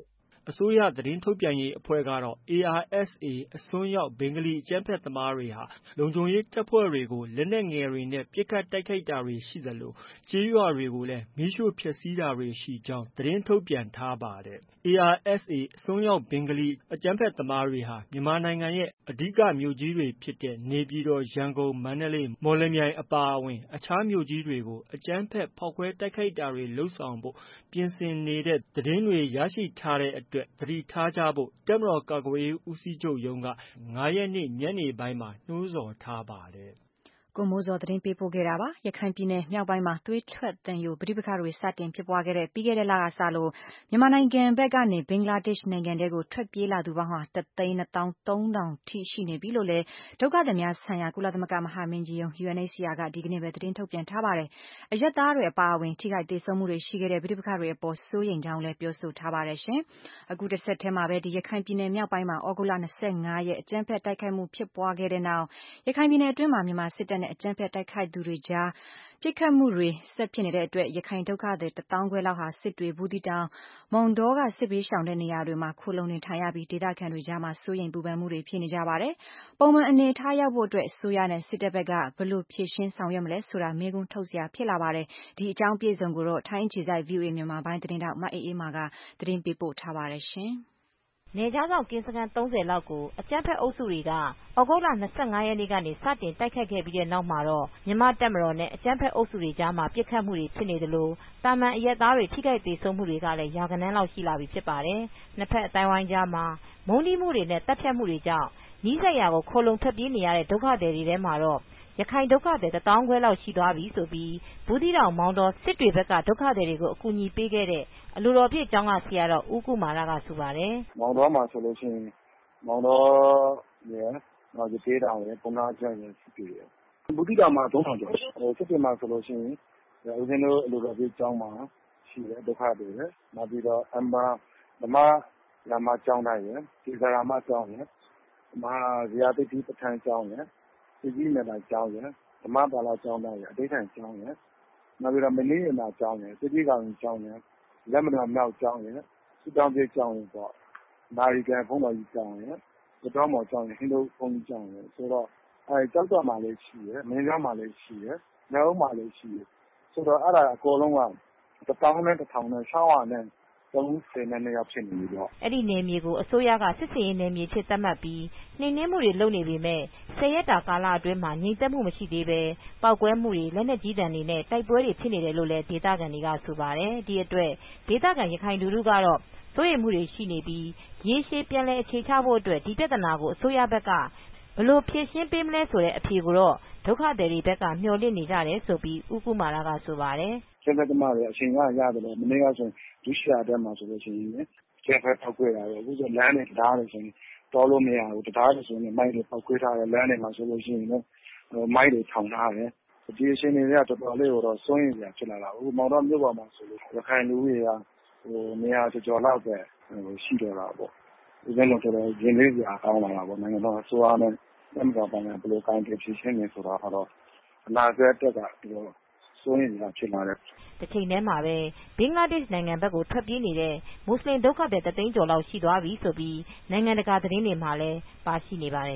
အစိုးရသတင်းထုတ်ပြန်ရေးအဖွဲ့ကတော့ A R S A အစွန်းရောက်ဘင်္ဂလီအကြမ်းဖက်သမားတွေဟာလုံခြုံရေးတပ်ဖွဲ့တွေကိုလက်နက်ငယ်တွေနဲ့ပစ်ခတ်တိုက်ခိုက်တာတွေရှိသလိုကျေးရွာတွေကိုလည်းမီးရှို့ဖျက်ဆီးတာတွေရှိကြောင်းသတင်းထုတ်ပြန်ထားပါတယ်။ A R S A အစွန်းရောက်ဘင်္ဂလီအကြမ်းဖက်သမားတွေဟာမြန်မာနိုင်ငံရဲ့အဓိကမြို့ကြီးတွေဖြစ်တဲ့နေပြည်တော်၊ရန်ကုန်၊မန္တလေး၊မော်လမြိုင်အပါအဝင်အခြားမြို့ကြီးတွေကိုအကြမ်းဖက်ဖောက်ခွဲတိုက်ခိုက်တာတွေလုပ်ဆောင်ဖို့ပြင်ဆင်နေတဲ့သတင်းတွေရရှိထားတဲ့အတွက်သတိထားကြဖို့တပ်မတော်ကာကွယ်ရေးဦးစီးချုပ်ရုံးက၅ရက်နေ့ညနေပိုင်းမှာနှိုးဆော်ထားပါတယ်။ကိုမိုးဇော်သတင်းပေးပို့ခဲ့တာပါ။ရခိုင်ပြည်နယ်မြောက်ပိုင်းမှာသွေးထွက်သံယိုပဋိပက္ခတွေစတင်ဖြစ်ပွားခဲ့တဲ့ပြီးခဲ့တဲ့လကစလို့မြန်မာနိုင်ငံဘက်ကနေဘင်္ဂလားဒေ့ရှ်နိုင်ငံထဲကိုထွက်ပြေးလာသူပေါင်းဟာတစ်သိန်းနှစ်သောင်းသုံးထောင်ထိရှိနေပြီလို့လည်းဒုက္ခသည်များဆိုင်ရာကုလသမဂ္ဂမဟာမင်းကြီးရုံး U N H C R ကဒီကနေ့ပဲသတင်းထုတ်ပြန်ထားပါတယ်။အရပ်သားတွေအပါအဝင်ထိခိုက်သေဆုံးမှုတွေရှိခဲ့တဲ့ပဋိပက္ခတွေအပေါ်စိုးရိမ်ကြောင်းလည်းပြောဆိုထားပါတယ်ရှင်။အခုတစ်ဆက်တည်းမှာပဲဒီရခိုင်ပြည်နယ်မြောက်ပိုင်းမှာဩဂုတ်လ၂၅ရက်အကြမ်းဖက်တိုက်ခိုက်မှုဖြစ်ပွားခဲ့တဲ့နောက်ရခိုင်ပြည်နယ်အတွင်းမှာမြန်မာစစ်တပ်နဲ့အကြမ်းဖက်တိုက်ခိုက်သူတွေကြားပစ်ခတ်မှုတွေဆက်ဖြစ်နေတဲ့အတွက်ရခိုင်ဒုက္ခသည်တစ်သောင်းခွဲလောက်ဟာစစ်တွေဘူးသီးတောင်မောင်တောကစစ်ဘေးရှောင်တဲ့နေရာတွေမှာခိုလုံနေထိုင်ရပြီးဒေသခံတွေကြားမှာစိုးရိမ်ပူပန်မှုတွေဖြစ်နေကြပါတယ်။ပုံမှန်အနေအထားရောက်ဖို့အတွက်အစိုးရနဲ့စစ်တပ်ဘက်ကဘယ်လိုဖြေရှင်းဆောင်ရွက်မလဲဆိုတာမေးခွန်းထုတ်စရာဖြစ်လာပါတယ်။ဒီအကြောင်းပြည့်စုံကိုတော့ထိုင်းအခြေစိုက် V O A မြန်မာပိုင်းသတင်းထောက်မအေးအေးမာကသတင်းပေးပို့ထားပါတယ်ရှင်။နယ်ခြားစောင့်ကင်းစခန်းသုံးဆယ်လောက်ကိုအကြမ်းဖက်အုပ်စုတွေကဩဂုတ်လ၂၅ရက်နေ့ကနေစတင်တိုက်ခိုက်ခဲ့ပြီးတဲ့နောက်မှာတော့မြန်မာတပ်မတော်နဲ့အကြမ်းဖက်အုပ်စုတွေကြားမှာပစ်ခတ်မှုတွေဖြစ်နေသလိုတာမန်အရပ်သားတွေထိခိုက်သေဆုံးမှုတွေကလည်းရာဂဏန်းလောက်ရှိလာပြီဖြစ်ပါတယ်။နှစ်ဖက်အတိုင်းဝိုင်းကြားမှာမုန်းတီးမှုတွေနဲ့တပ်ဖြတ်မှုတွေကြောင့်နီးစပ်ရာကိုခိုလုံထွက်ပြေးနေရတဲ့ဒုက္ခသည်တွေထဲမှာတော့ရခိုင်ဒုက္ခသည်တစ်သောင်းခွဲလောက်ရှိသွားပြီဆိုပြီးဘူးသီးတောင်မောင်တောစစ်တွေဘက်ကဒုက္ခသည်တွေကိုအကူအညီပေးခဲ့တဲ့အလိုတော်ပြည့်ကျောင်းကဆရာတော်ဦးကုမာရကဆိုပါတယ်။မောင်တောမှာဆိုလို့ရှိရင်မောင်တောရယ်နောက်ရသေးတောင်ရယ်ပုံနာကျန်ရယ်စစ်တွေရယ်ဘူးသီးတောင်မှာသုံးထောင်ကျော်စစ်တွေမှာဆိုလို့ရှိရင်ဦးဇင်းတို့အလိုတော်ပြည့်ကျောင်းမှာရှိတဲ့ဒုက္ခတွေရယ်နောက်ပြီးတော့အမဓမ္မရာမကျောင်းတိုင်းရယ်ဒီဇာရာမကျောင်းရယ်မဟာဇရာတိတိပဋ္ဌာန်းကျောင်းရယ်ဒီကြီးမြတ်တာကျောင်းရယ်ဓမ္မပါဠိကျောင်းတိုင်းရယ်အဋ္ဌံကျောင်းရယ်နောက်ပြီးတော့မင်းရနာကျောင်းရယ်တိတိကောင်ကျောင်းရယ်လက်မတော်မြောက်ကျောင်းရယ်စတောင်းပြေကျောင်းရယ်ပေါ့နာရီကန်ဘုန်းတော်ကြီးကျောင်းရယ်စတောင်းမော်ကျောင်းရယ်ဟိန္ဒုဘုန်းကြီးကျောင်းရယ်ဆိုတော့အဲကျောက်တော်မှာလည်းရှိရယ်မင်းကျောင်းမှာလည်းရှိရယ်မြောက်ဦးမှာလည်းရှိရယ်ဆိုတော့အဲ့ဒါအကုန်လုံးကတစ်သောင်းနဲ့တစ်ထောင်နဲ့၆ရာနဲ့သုံးဆယ်နဲ့နှစ်ယောက်ဖြစ်နေပြီပေါ့အဲ့ဒီနယ်မြေကိုအစိုးရကစစ်စင်ရေးနယ်မြေဖြစ်သတ်မှတ်ပြီးနှိမ်နင်းမှုတွေလုပ်နေပေမဲ့ဆယ်ရက်တာကာလအတွင်းမှာငြိမ်သက်မှုမရှိသေးပဲပောက်ကွဲမှုတွေလက်နက်ကြီးတံတွေနဲ့တိုက်ပွဲတွေဖြစ်နေတယ်လို့လည်းဒေသခံတွေကဆိုပါတယ်ဒီအတွက်ဒေသခံရခိုင်လူထုကတော့စိုးရိမ်မှုတွေရှိနေပြီးရေရှည်ပြန်လည်အခြေချဖို့အတွက်ဒီပြဿနာကိုအစိုးရဘက်ကဘယ်လိုဖြေရှင်းပေးမလဲဆိုတဲ့အဖြေကိုတော့ဒုက္ခသည်တွေဘက်ကမျှော်လင့်နေကြတယ်ဆိုပြီးဦးကုမာရကဆိုပါတယ်ကျန်တဲ့တမတွေအချိန်ကရတယ်လို့မနေ့ကဆိုဒုရှိရာတက်မှာဆိုလို့ရှိရင်ကျက်ဖက်ပောက်ခွဲတာပဲအခုဆိုလမ်းနဲ့တရားတွေဆိုရင်တော်လို့မရဘူးတရားတွေဆိုရင်မိုက်တွေပောက်ခွဲထားတယ်လမ်းတွေမှာဆိုလို့ရှိရင်လည်းမိုက်တွေထောင်ထားတယ်ဒီအချိန်တွေကတော်တော်လေးတော့စိုးရင်စရာဖြစ်လာတာအခုမောင်တော်မြို့ပေါ်မှာဆိုလို့ရခိုင်လူတွေကဟိုနေရာကြော်လောက်ပဲဟိုရှိတော့တာပေါ့ဒီလိုတော့တော်တော်ရင်းလေးစရာကောင်းလာတာပေါ့နိုင်ငံတော်အစိုးရနဲ့အမှန်တရားဘယ်လိုကိုင်းပြဖြစ်ရှင်းနေဆိုတာတော့အနာဂတ်တက်ကဒီလိုစိုးရင်စရာဖြစ်လာတယ်တစ်ချိန်တည်းမှာပဲဘင်္ဂလားဒေ့ရှ်နိုင်ငံဘက်ကိုထွက်ပြေးနေတဲ့မွတ်စလင်ဒုက္ခသည်တစ်သိန်းကျော်လောက်ရှိသွားပြီဆိုပြီးနိုင်ငံတကာသတင်းတွေမှာလည်းပါရှိနေပါတယ်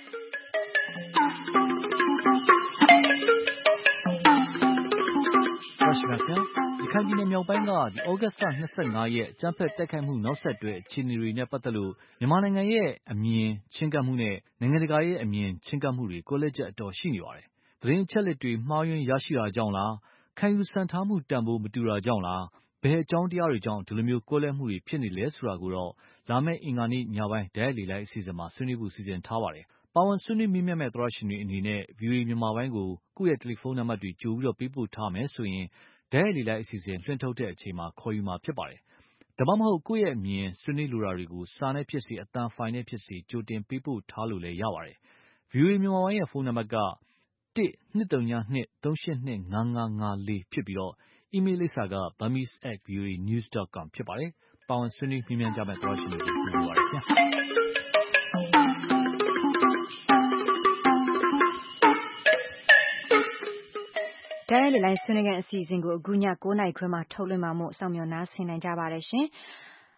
ရခိုင်ပြည်နယ်မြောက်ပိုင်းကဒီဩဂတ်စ်လ၂၅ရက်အကြမ်းဖက်တိုက်ခိုက်မှုနောက်ဆက်တွဲအခြေအနေတွေနဲ့ပတ်သက်လို့မြန်မာနိုင်ငံရဲ့အမြင်ချဉ်းကပ်မှုနဲ့နိုင်ငံတကာရဲ့အမြင်ချဉ်းကပ်မှုတွေကွဲလွဲချက်အတော်ရှိနေပါတယ်။သတင်းအချက်အလက်တွေမှားယွင်းရရှိတာကြောင့်လားခံယူစံထားမှုတန်ဖိုးမတူတာကြောင့်လားဘယ်အကြောင်းတရားတွေကြောင့်ဒီလိုမျိုးကွဲလွဲမှုတွေဖြစ်နေလဲဆိုတာကိုတော့လာမယ့်အင်္ဂါနေ့ညပိုင်းဒိုင်လေလိုက်အစီအစဉ်မှာဆွေးနွေးဖို့စီစဉ်ထားပါတယ်။ပါဝင်ဆွေးနွေးမြင့်မြတ်မဲ့သရရှင်တွေအနေနဲ့ ဗီအိုအေ မြန်မာပိုင်းကိုကိုယ့်ရဲ့တယ်လီဖုန်းနံပါတ်တွေကြိုပြီးပေးပို့ထားမယ်ဆိုရင်ဒိုင်လေလိုက်အစီအစဉ်လွှင့်ထုတ်တဲ့အချိန်မှာခေါ်ယူမှာဖြစ်ပါတယ်။ဒါမှမဟုတ်ကိုယ့်ရဲ့အမြင်ဆွေးနွေးလိုတာတွေကိုစာနဲ့ဖြစ်စေအသံဖိုင်နဲ့ဖြစ်စေကြိုတင်ပေးပို့ထားလို့လည်းရပါတယ်။ ဗီအိုအေမြန်မာပိုင်းရဲ့ဖုန်းနံပါတ်ကတစ် ၂၀၂ ၃၈၂ ၅၅၅၄ဖြစ်ပြီးတော့အီးမေးလ်လိပ်စာက burmese at voanews dot com ဖြစ်ပါတယ်။ပါဝင်ဆွေးနွေးမြန်းမြန်းကြမဲ့သရရှင်တွေကိုကြိုဆိုပါရစေ။ဒိုင်လေလိုက်ဆွေးနွေးခန်းအစီအစဉ်ကိုအခုည၉နာရီခွဲမှာထုတ်လွှင့်မှာမို့စောင့်မျှော်နားဆင်နိုင်ကြပါတယ်ရှင်။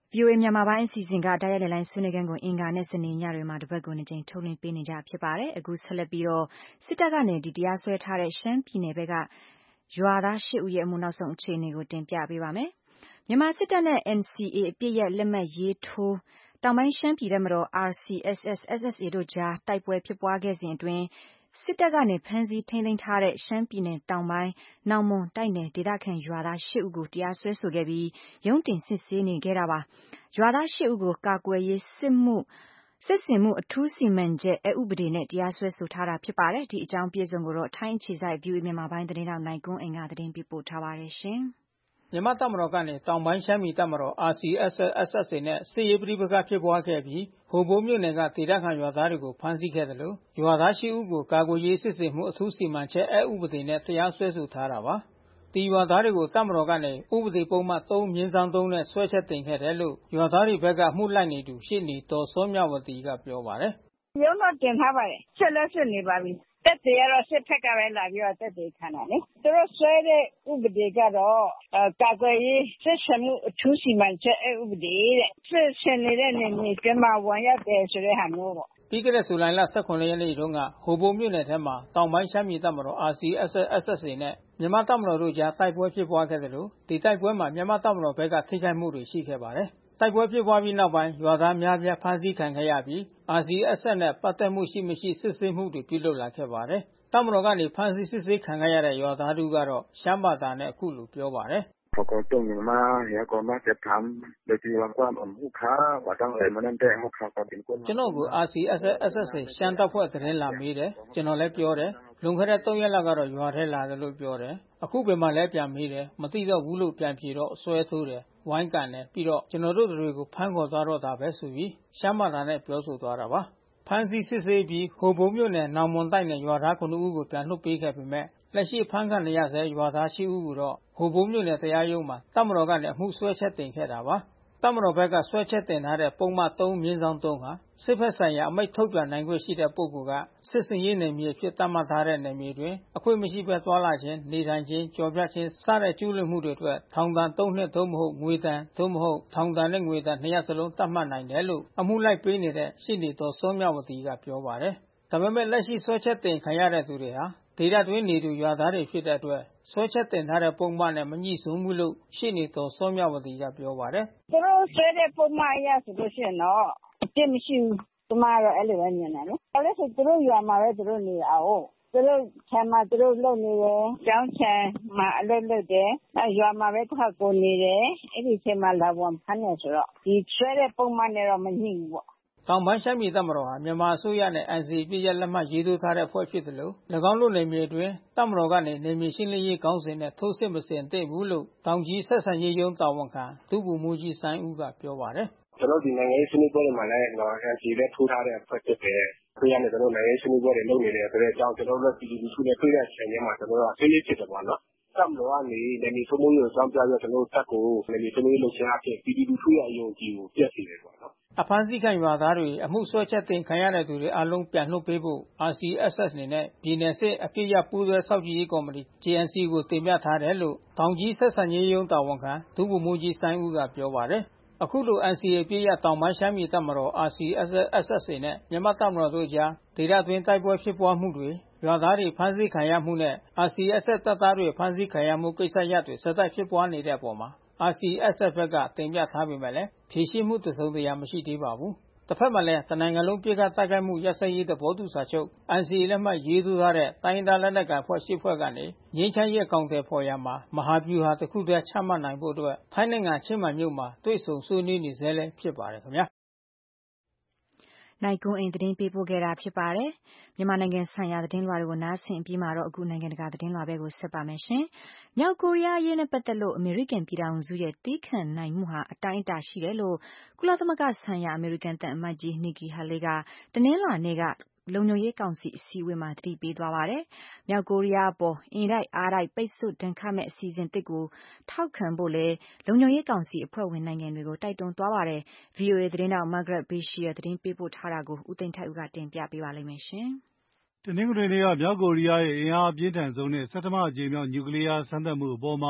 ဗွီအိုအေမြန်မာပိုင်းအစီအစဉ်ကတိုက်ရိုက်လိုင်းဆွေးနွေးခန်းကိုအင်္ဂါနဲ့စနေညတွေမှာတပတ်ကိုနှစ်ကြိမ်ထုတ်လွှင့်ပေးနေကြဖြစ်ပါတယ်။အခုဆက်လက်ပြီးတော့စစ်တပ်ကနေဒီတရားစွဲထားတဲ့ရှမ်းပြည်နယ်ဘက်ကရွာသား၈ဦးရဲ့အမှုနောက်ဆုံးအခြေအနေကိုတင်ပြပေးပါမယ်။မြန်မာစစ်တပ်နဲ့ N C A အပစ်ရပ်လက်မှတ်ရေးထိုးတောင်ပိုင်းရှမ်းပြည်တပ်မတော် R C S S S S A တို့ကြားတိုက်ပွဲဖြစ်ပွားခဲ့စဉ်အတွင်းစစ်တပ်ကနေဖမ်းဆီးထိန်းသိမ်းထားတဲ့ရှမ်းပြည်နယ်တောင်ပိုင်းနောင်မွန်တိုက်နယ်ဒေသခံရွာသား၈ဦးကိုတရားစွဲဆိုခဲ့ပြီးရုံးတင်စစ်ဆေးနေခဲ့တာပါ။ရွာသား၈ဦးကိုကာကွယ်ရေးစစ်မှုစစ်စင်မှုအထူးစီမံချက်အဥပဒေနဲ့တရားစွဲဆိုထားတာဖြစ်ပါတယ်။ဒီအကြောင်းပြည့်စုံကိုတော့ထိုင်းအခြေစိုက် ဗွီအိုအေမြန်မာပိုင်းသတင်းထောက်နိုင်ကွန်းအိမ်ကသတင်းပေးပို့ထားပါတယ်ရှင်။မြန်မာတပ်မတော်ကနေတောင်ပိုင်းရှမ်းပြည်တပ်မတော် R C S S S S A နဲ့စစ်ရေးပဋိပက္ခဖြစ်ပွားခဲ့ပြီးဟိုဘိုးမြို့နယ်ကဒေသခံရွာသားတွေကိုဖမ်းဆီးခဲ့တယ်လို့ရွာသား၈ဦးကိုကာကွယ်ရေးစစ်စင်မှုအထူးစီမံချက်အဥပဒေနဲ့တရားစွဲဆိုထားတာပါ။ဒီရွာသားတွေကိုတပ်မတော်ကနေဥပဒေပုံမှန်၃မြင်းဆောင်၃နဲ့ဆွဲချက်တင်ခဲ့တယ်လို့ရွာသားတွေဘက်ကမှုလိုက်နေသူရှေ့နေတော်စောမြဝတီကပြောပါတယ်။ရုံးတော့တင်ထားပါတယ်။ဆက်လက်စစ်နေပါပြီ။တက်တွေကတော့စစ်ဖက်ကပဲလာပြီးတော့တက်တွေခံတာလေ။သူတို့ဆွဲတဲ့ဥပဒေကတော့ကာကွယ်ရေးစစ်စင်မှုအထူးစီမံချက်အဥပဒေတဲ့။စစ်စင်နေတဲ့နေမြေကျမဝင်ရောက်တယ်ဆိုတဲ့ဟာမျိုးပေါ့။ပြီးခဲ့တဲ့ဇူလိုင်လ၁၇ရက်နေ့တုန်းကဟိုဘိုမြို့နယ်ထဲမှာတောင်ပိုင်းရှမ်းပြည်တပ်မတော် R C S S S A နဲ့မြန်မာတပ်မတော်တို့ကြားတိုက်ပွဲဖြစ်ပွားခဲ့တယ်လို့ဒီတိုက်ပွဲမှာမြန်မာတပ်မတော်ဘက်ကထိခိုက်မှုတွေရှိခဲ့ပါတယ်။တိုက်ပွဲဖြစ်ပွားပြီးနောက်ပိုင်းရွာသားများပြားဖမ်းဆီးခံခဲ့ရပြီး R C S S နဲ့ပတ်သက်မှုရှိမရှိစစ်ဆေးမှုတွေပြုလုပ်လာခဲ့ပါတယ်။တပ်မတော်ကနေဖမ်းဆီးစစ်ဆေးခံခဲ့ရတဲ့ရွာသားတို့ကတော့ရှမ်းဘာသာနဲ့အခုလိုပြောပါတယ်။ Họ có chung nhưng mà hiện có mà sẽ thăm để chỉ làm quan ở mức khá và đang lấy mà nên để mức khá có bình quân ကျွန်တော်ကို R C S S S ရှမ်းတပ်ဖွဲ့သတင်းလာမေးတယ်ကျွန်တော်လည်းပြောတယ်လွန်ခဲ့တဲ့၃ရက်လောက်ကတော့ရွာထဲလာတယ်လို့ပြောတယ်အခုပဲမှလည်းပြန်မေးတယ်မသိတော့ဘူးလို့ပြန်ပြေတော့ဆွဲထိုးတယ်ဝိုင်းကန်တယ်ပြီးတော့ကျွန်တော်တို့တွေကိုဖမ်းခေါ်သွားတော့တာပဲဆိုပြီးရှမ်းဘာသာနဲ့ပြောဆိုသွားတာပါဖမ်းဆီးစစ်ဆေးပြီးဟိုဘုံမြို့နယ်နောင်မွန်တိုက်နယ်ရွာသားခုနစ်ဦးကိုပြန်လွှတ်ပေးခဲ့ပေမဲ့လက်ရှိဖမ်းခံနေရဆဲရွာသား၈ဦးကိုတော့ဟိုဘုံမြို့နယ်တရားရုံးမှာတပ်မတော်ကနေအမှုဆွဲချက်တင်ခဲ့တာပါတပ်မတော်ဘက်ကဆွဲချက်တင်ထားတဲ့ပုံမှန်၃မြင်းဆောင်၃ဟာစစ်ဖက်ဆိုင်ရာအမိန့်ထုတ်ပြန်နိုင်ခွင့်ရှိတဲ့ပုဂ္ဂိုလ်ကစစ်စင်ရေးနယ်မြေဖြစ်သတ်မှတ်ထားတဲ့နယ်မြေတွင်အခွင့်မရှိဘဲသွားလာခြင်းနေထိုင်ခြင်းကြော်ပြခြင်းစတဲ့ကျူးလွန်မှုတွေအတွက်ထောင်ဒဏ်၃နှစ်သို့မဟုတ်ငွေဒဏ်သို့မဟုတ်ထောင်ဒဏ်နဲ့ငွေဒဏ်နှစ်ရပ်စလုံးသတ်မှတ်နိုင်တယ်လို့အမှုလိုက်ပေးနေတဲ့ရှင်းနေတော်စောမြဝတီကပြောပါတယ်ဒါပေမဲ့လက်ရှိဆွဲချက်တင်ခံရတဲ့သူတွေဟာဒေသတွင်းနေသူရွာသားတွေဖြစ်တဲ့အတွက်ဆွဲချက်တင်ထားတဲ့ပုံမှန်နဲ့မညှိစုံမှုလို့ရှင်းနေတော်စောမြဝတီကပြောပါတယ်သူတို့ဆွဲတဲ့ပုံမှန်အရဆိုလို့ရှိရင်တော့အပြစ်မရှိဘူးဒီမှာတော့အဲ့လိုပဲမြင်တယ်လေအဲ့ဒါဆိုသူတို့ရွာမှာပဲသူတို့နေအောင်သူတို့ဆံမှာသူတို့လုံနေတယ်ကျောင်းဆံမှာအလုပ်လုပ်တယ်အဲရွာမှာပဲတစ်ခါကိုနေတယ်အဲ့ဒီချိန်မှာလာဝန်ဖမ်းနေဆိုတော့ဒီဆွဲတဲ့ပုံမှန်နဲ့တော့မညှိဘူးပေါ့တောင်ပိုင်းရှမ်းပြည်တပ်မတော်ဟာမြန်မာအစိုးရနဲ့ N C A ပြည့်ရလက်မှတ်ရေးထိုးထားတဲ့ဖွဲ့ဖြစ်တယ်လို့၎င်းတို့နယ်မြေအတွင်းတပ်မတော်ကနေနယ်မြေရှင်းလင်းရေးကောင်းစဉ်နဲ့ထိုးစစ်မစင်သင့်ဘူးလို့တောင်ကြီးဆက်ဆံရေးရုံးတာဝန်ခံဒုဗိုလ်မှူးကြီးစိုင်းဦးကပြောပါတယ်ကျွန်တော်ဒီနိုင်ငံရေးဆွေးနွေးပွဲတွေမှာလည်းတော့ N C A နဲ့ထိုးထားတဲ့ဖွဲ့ဖြစ်တယ်။ပြည်ရနေကျွန်တော်နိုင်ငံရေးဆွေးနွေးပွဲတွေလုပ်နေတယ်ဆိုတဲ့အကြောင်းကျွန်တော်တို့ပြည်သူ့ဆွေးနွေးတွေ့တဲ့အချိန်မှာကျွန်တော်တို့ဆွေးနွေးဖြစ်တယ်ပေါ့နော်။တပ်မတော်ကနေနယ်မြေစိုးမိုးရေးကိုစောင့်ကြရကျွန်တော်တို့တပ်ကိုနယ်မြေစိုးမိုးရေးလုပ်ချင်အဖြစ်ပြည်သူ့ဆွေးနွေးအယုံကြည်ကိုပြည့်စုံတယ်ပေါ့နော်အဖမ်းဆီးခံရွာသားတွေအမှုဆွဲချက်တင်ခံရတဲ့သူတွေအလုံးပြန်လွှတ်ပေးဖို့ R C S S နေနဲ့ပြည်နယ်စစ်အပြည့်ရပူးတွဲစောင့်ကြည့်ရေးကော်မတီ J N C ကိုတင်ပြထားတယ်လို့တောင်ကြီးဆက်ဆံရေးရုံးတာဝန်ခံဒုဗိုလ်မှူးကြီးစိုင်းဦးကပြောပါတယ်အခုလို N C A ပြည့်ရတောင်ပိုင်းရှမ်းပြည်တပ်မတော် R C S S နဲ့မြန်မာတပ်မတော်တို့ကြားဒေသတွင်းတိုက်ပွဲဖြစ်ပွားမှုတွေရွာသားတွေဖမ်းဆီးခံရမှုနဲ့ R C S S တပ်သားတွေဖမ်းဆီးခံရမှုကိစ္စရပ်တွေဆက်တိုက်ဖြစ်ပွားနေတဲ့အပေါ် R C S S ဘက်ကတင်ပြထားပေမဲ့လည်းဖြေရှင်းမှုတစုံတရာမရှိသေးပါဘူး။တစ်ဖက်မှာလည်းတနိုင်ငံလုံးပြည်ကတိုက်ခိုက်မှုရပ်စဲရေးသဘောတူစာချုပ် N C A လက်မှတ်ရေးထိုးထားတဲ့တိုင်းဒေသလက်နက်ကိုင်ဖွဲ့၈ဖွဲ့ကနေငြိမ်းချမ်းရေးအကောင့်တွေပေါ်ရမှာမဟာဗျူဟာတစ်ခုတည်းချမှတ်နိုင်ဖို့အတွက်ထိုင်းနိုင်ငံချင်းမိုင်မြို့မှာတွေ့ဆုံဆွေးနွေးနေဆဲလည်းဖြစ်ပါတယ်ခင်ဗျာ။နိုင်ကွန်းအိန်သတင်းပေးပို့ခဲ့တာဖြစ်ပါတယ်။မြန်မာနိုင်ငံဆိုင်ရာသတင်းလွှာတွေကိုနားဆင်ပြီးမှတော့အခုနိုင်ငံတကာသတင်းလွှာဘက်ကိုဆက်ပါမယ်ရှင်။မြောက်ကိုရီးယားအရေးနဲ့ပတ်သက်လို့အမေရိကန်ပြည်ထောင်စုရဲ့တီးခန့်နိုင်မှုဟာအတိုင်းအတာရှိတယ်လို့ကုလသမဂ္ဂဆိုင်ရာအမေရိကန်သံအမတ်ကြီး Nikki Haley ကတနင်္လာနေ့ကလုံခြုံရေးကောင်စီအစည်းအဝေးမှာသတိပေးသွားပါတယ်။မြောက်ကိုရီးယားအပေါ်အင်တိုက်အားတိုက်ပိတ်ဆို့ဒဏ်ခတ်မဲ့အစီအစဉ်တစ်ကိုထောက်ခံဖို့လည်းလုံခြုံရေးကောင်စီအဖွဲ့ဝင်နိုင်ငံတွေကိုတိုက်တွန်းသွားပါတယ်။ V O A သတင်းတောက် Margaret Bashir သတင်းပေးပို့ထားတာကိုဦးသိန်းထိုက်ဦးကတင်ပြပေးပါလိမ့်မယ်ရှင်။တနင်္ဂနွေနေ့ကမြောက်ကိုရီးယားရဲ့အင်အားအပြင်းထန်ဆုံးနဲ့ဆဌမအကြိမ်မြောက်နျူကလီးယားစမ်းသပ်မှုအပေါ်မှာ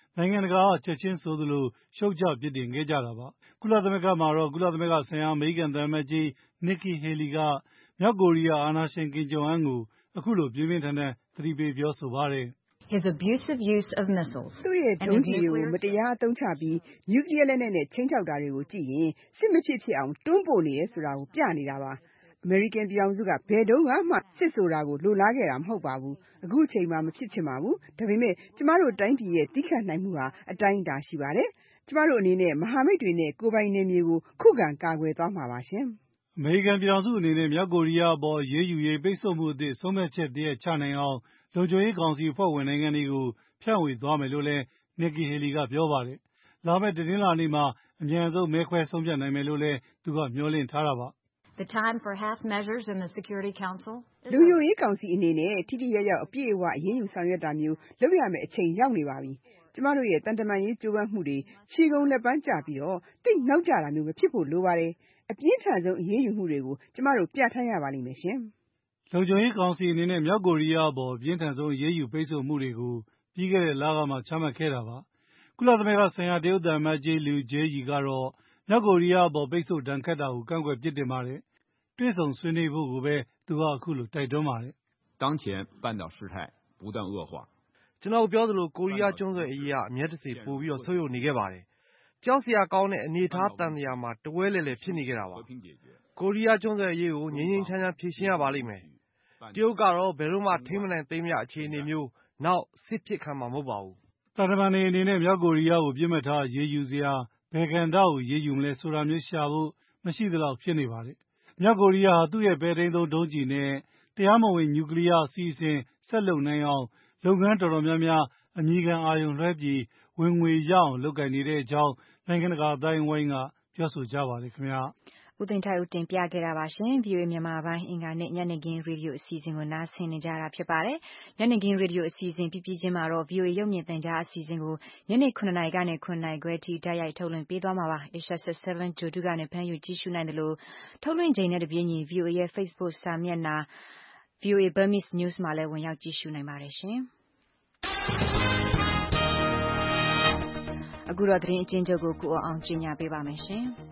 နိုင်ငံတကာကချက်ချင်းဆိုသလိုရှုတ်ချပြစ်တင်ခဲ့ကြတာပါကုလသမဂ္ဂမှာတော့ကုလသမဂ္ဂဆိုင်ရာအမေရိကန်သံအမတ်ကြီး Nikki Haley ကမြောက်ကိုရီးယားအာဏာရှင်ကင်ဂျုံအန်းကိုအခုလိုပြင်းပြင်းထန်ထန်သတိပေးပြောဆိုပါတယ် His abusive use of missiles သူ့ရဲ့ဒုံးကျည်တွေကိုမတရားအသုံးချပြီးနျူကလ িয়ার လက်နက်နဲ့ချိန်ချောက်တာတွေကိုကြည့်ရင်စစ်မဖြစ်ဖြစ်အောင်တွန်းပို့နေတယ်ဆိုတာကိုပြနေတာပါအမေရိကန်ပြည်ထောင်စုကဘယ်တုန်းကမှစစ်ဆိုတာကိုလိုလားခဲ့တာမဟုတ်ပါဘူးအခုအချိန်မှမဖြစ်ချင်ပါဘူးဒါပေမဲ့ကျမတို့တိုင်းပြည်ရဲ့တိခတ်နိုင်မှုဟာအတိုင်းအတာရှိပါတယ်ကျမတို့အနေနဲ့မဟာမိတ်တွေနဲ့ကိုယ်ပိုင်နယ်မြေကိုခုခံကာကွယ်သွားမှာပါရှင်အမေရိကန်ပြည်ထောင်စုအနေနဲ့မြောက်ကိုရီးယားအပေါ်ရေးယူရေးပိတ်ဆို့မှုအသစ်ဆုံးဖြတ်ချက်တည်းချနိုင်အောင်လုံခြုံရေးကောင်စီအဖွဲ့ဝင်နိုင်ငံတွေကိုဖြန့်ဝေသွားမယ်လို့လည်း Nikki Haley ကပြောပါတယ်။လာမယ့်တနင်္လာနေ့မှာအမြန်ဆုံးမဲခွဲဆုံးဖြတ်နိုင်မယ်လို့လည်းသူကမျှော်လင့်ထားတာပါ။ The time for half measures in the Security Council လုံခြုံရေးကောင်စီအနေနဲ့ထိထိရောက်ရောက်အပြည့်အဝအရေးယူဆောင်ရွက်တာမျိုးလုပ်ရမယ့်အချိန်ရောက်နေပါပြီ။ကျမတို့ရဲ့တန်တမာရေးကြိုးပမ်းမှုတွေခြေကုန်လက်ပန်းကျပြီးတော့တိတ်နောက်ကျတာမျိုးမဖြစ်ဖို့လိုပါတယ်။အပြင်းထန်ဆုံးအရေးယူမှုတွေကိုကျမတို့ပြဋ္ဌာန်းရပါလိမ့်မယ်ရှင်။လုံခြုံရေးကောင်စီအနေနဲ့မြောက်ကိုရီးယားအပေါ်အပြင်းထန်ဆုံးအရေးယူပိတ်ဆို့မှုတွေကိုပြီးခဲ့တဲ့လကမှချမှတ်ခဲ့တာပါ။ကုလသမဂ္ဂဆိုင်ရာတရုတ်သံအမတ်ကြီးလူဂျေးရီကတော့မြောက်ကိုရီးယားအပေါ်ပိတ်ဆို့ဒဏ်ခတ်တာကိုကန့်ကွက်ပြစ်တင်ပါတယ်။တွေ့ဆုံဆွေးနွေးဖို့ကိုပဲသူကအခုလိုတိုက်တွန်းပါတယ်။当前半岛事态不断恶化ကျွန်တော်ပြောသလိုကိုရီးယားကျွန်းဆွယ်အရေးအမျက်တစေပိုပြီးတော့ဆုတ်ယုတ်နေခဲ့ပါတယ်။ကြောက်စရာကောင်းတဲ့အနေအထားတန်တရားမှာတဝဲလဲလဲဖြစ်နေကြတာပါ။ကိုရီးယားကျွန်းဆွယ်အရေးကိုငြိမ်းငြိမ်းချမ်းချမ်းဖြေရှင်းရပါလိမ့်မယ်။တရုတ်ကတော့ဘယ်တော့မှထိမနိုင်သိမ်းမရအခြေအနေမျိုးနောက်စစ်ဖြစ်ခံမှာမဟုတ်ပါဘူး။တာတမန်တွေအနေနဲ့မြောက်ကိုရီးယားကိုပြစ်မှတ်ထားရေးယူစရာဘယ်ကန်တာကိုရေးယူမလဲဆိုတာမျိုးရှာဖို့မရှိသလောက်ဖြစ်နေပါတယ်။မြောက်ကိုရီးယားဟာသူ့ရဲ့ပဲထိန်းသုံးဒုံးကျည်နဲ့တရားမဝင်နျူကလ িয়ার အစီအစဉ်ဆက်လုပ်နိုင်အောင်လုပ်ငန်းတော်တော်များများအမည်ခံအာရုံလွှဲပြီးဝင်ငွေရအောင်လုပ်ကိုင်နေတဲ့အကြောင်းနိုင်ငံတကာအတိုင်းအဝိုင်းကပြောဆိုကြပါတယ်ခင်ဗျာဦးသိန်းထိုက်ဦးတင်ပြခဲ့တာပါရှင်။ ဗွီအိုအေမြန်မာပိုင်းအင်္ဂါနေ့ညနေခင်းရေဒီယိုအစီအစဉ်ကိုနားဆင်နေကြတာဖြစ်ပါတယ်။ညနေခင်းရေဒီယိုအစီအစဉ်ပြီးပြီးချင်းမှာတော့ ဗွီအိုအေရုပ်မြင်သံကြားအစီအစဉ်ကိုညနေခုနှစ်နာရီကနေခုနှစ်နာရီခွဲထိတိုက်ရိုက်ထုတ်လွှင့်ပေးသွားမှာပါ။ Asia seven ဂျိုတုကနေဖမ်းယူကြည့်ရှုနိုင်တယ်လို့ထုတ်လွှင့်ချိန်နဲ့တပြေးညီ ဗွီအိုအေရဲ့ Facebook စာမျက်နှာ ဗွီအိုအေ Burmese News မှာလည်းဝင်ရောက်ကြည့်ရှုနိုင်ပါတယ်ရှင်။အခုတော့သတင်းအကျဉ်းချုပ်ကိုကိုအောင်ကျင်းညာပေးပါမယ်ရှင်။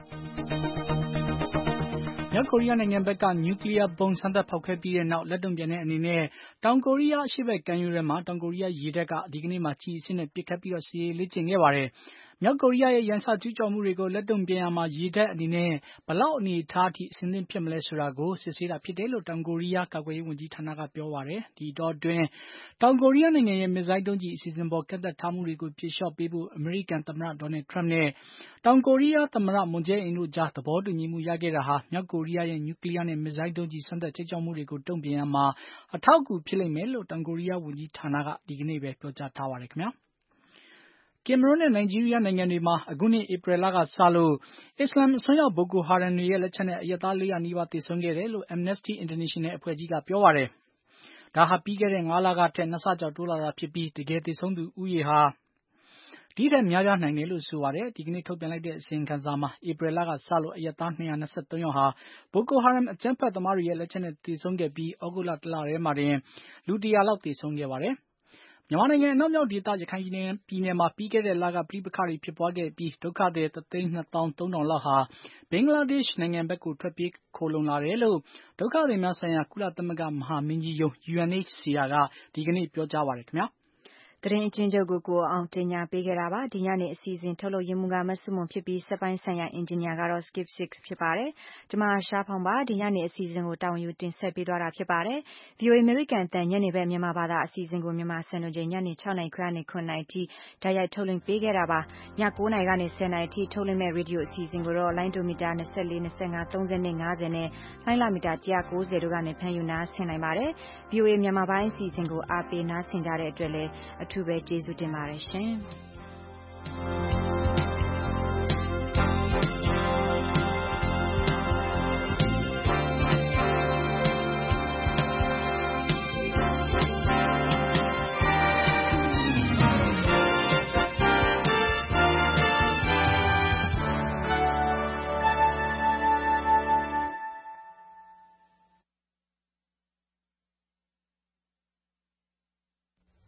မြောက်ကိုရီးယားနိုင်ငံဘက်ကနျူကလ িয়ার ဘုံစမ်းသပ်ဖောက်ခွဲပြီးတဲ့နောက်လက်တုံ့ပြန်တဲ့အနေနဲ့တောင်ကိုရီးယားအရှေ့ဘက်ကမ်းရိုးထဲမှာတောင်ကိုရီးယားရေတပ်ကဒီကနေ့မှကျည်အစစ်နဲ့ပစ်ခတ်ပြီးတော့စစ်ရေးလေ့ကျင့်ခဲ့ပါတယ်။မြောက်ကိုရီးယားရဲ့ရန်စကျူးကျော်မှုတွေကိုလက်တုံ့ပြန်ရမှာရေတပ်အနေနဲ့ဘလောက်အနေအထားအထိအဆင်သင့်ဖြစ်မလဲဆိုတာကိုစစ်ဆေးတာဖြစ်တယ်လို့တောင်ကိုရီးယားကာကွယ်ရေးဝန်ကြီးဌာနကပြောပါတယ်။ဒီတော့တွင်တောင်ကိုရီးယားနိုင်ငံရဲ့မစ်ဇိုင်းဒုံးကျည်အစီအစဉ်ပေါ်ကန့်သက်ထားမှုတွေကိုဖြေလျှော့ပေးဖို့အမေရိကန်သမ္မတဒေါ်နယ်ထရမ့်နဲ့တောင်ကိုရီးယားသမ္မတမွန်ဂျေးအင်တို့ကြားသဘောတူညီမှုရခဲ့တာဟာမြောက်ကိုရီးယားရဲ့နျူကလ িয়ার နဲ့မစ်ဇိုင်းဒုံးကျည်စမ်းသပ်ချိတ်ချောက်မှုတွေကိုတုံ့ပြန်ရမှာအထောက်အကူဖြစ်လိမ့်မယ်လို့တောင်ကိုရီးယားဝန်ကြီးဌာနကဒီကနေ့ပဲပြောကြားထားပါတယ်ခင်ဗျာ။ကင်မရွန်းနဲ့နိုင်ဂျီးရီးယားနိုင်ငံတွေမှာအခုနှစ်ဧပြီလကစလို့အစ္စလာမ်အစွန်းရောက်ဘိုကိုဟာရမ်တွေရဲ့လက်ချက်နဲ့အရပ်သားလေးရာနီးပါးသေဆုံးခဲ့တယ်လို့ Amnesty International အဖွဲ့ကြီးကပြောပါတယ်။ဒါဟာပြီးခဲ့တဲ့ငါးလကထက်နှစ်ဆကျော်တိုးလာတာဖြစ်ပြီးတကယ်သေဆုံးသူဦးရေဟာဒီထက်များပြားနိုင်တယ်လို့ဆိုပါတယ်။ဒီကနေ့ထုတ်ပြန်လိုက်တဲ့အစီရင်ခံစာမှာဧပြီလကစလို့အရပ်သားနှစ်ရာနှစ်ဆယ့်သုံးယောက်ဟာဘိုကိုဟာရမ်အကြမ်းဖက်သမားတွေရဲ့လက်ချက်နဲ့သေဆုံးခဲ့ပြီးဩဂုတ်လတလထဲမှာတင်လူတရာလောက်သေဆုံးခဲ့ပါတယ်။မြန်မာနိုင်ငံအနောက်မြောက်ဒေသရခိုင်ပြည်နယ်ပြည်နယ်မှာပြီးခဲ့တဲ့လကပြည်ပခါတွေဖြစ်ပွားခဲ့ပြီးဒုက္ခသည်တသိန်းနှစ်သောင်းသုံးထောင်လောက်ဟာဘင်္ဂလားဒေ့ရှ်နိုင်ငံဘက်ကိုထွက်ပြေးခိုလုံလာတယ်လို့ဒုက္ခသည်များဆိုင်ရာကုလသမဂ္ဂမဟာမင်းကြီးရုံး U N H C R ကဒီကနေ့ပြောကြားပါတယ်ခင်ဗျာ။သတင်းအကျဉ်းချုပ်ကိုကိုအောင်တင်ညာပေးခဲ့တာပါဒီညနေအစီအစဉ်ထုတ်လုပ်ရင်းမူကမဆုမွန်ဖြစ်ပြီးစက်ပိုင်းဆိုင်ရာအင်ဂျင်နီယာကတော့ Skip Six ဖြစ်ပါတယ်ကျွန်မရှားဖောင်ပါဒီညနေအစီအစဉ်ကိုတာဝန်ယူတင်ဆက်ပေးသွားတာဖြစ်ပါတယ် ဗွီအိုအေ American တန်ညနေဘက်မြန်မာဘာသာအစီအစဉ်ကိုမြန်မာစံတော်ချိန်ညနေ၆နာရီခွဲကနေခုနှစ်နာရီထိဓာတ်ရိုက်ထုတ်လွှင့်ပေးခဲ့တာပါည၉နာရီကနေဆယ်နာရီထိထုတ်လွှင့်မဲ့ရေဒီယိုအစီအစဉ်ကိုတော့လိုင်းဒိုမီတာ၂၄ ၂၅ ၃၀နဲ့၅၀နဲ့လိုင်းလာမီတာ၁၉၀တို့ကနေဖမ်းယူနားဆင်နိုင်ပါတယ် ဗွီအိုအေ မြန်မာပိုင်းအစီအစဉ်ကိုအားပေးနားဆင်ကြတဲ့အတွက်လည်းအထူးပဲကျေးဇူးတင်ပါတယ်ရှင်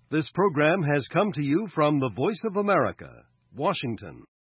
This program has come to you from the Voice of America, Washington.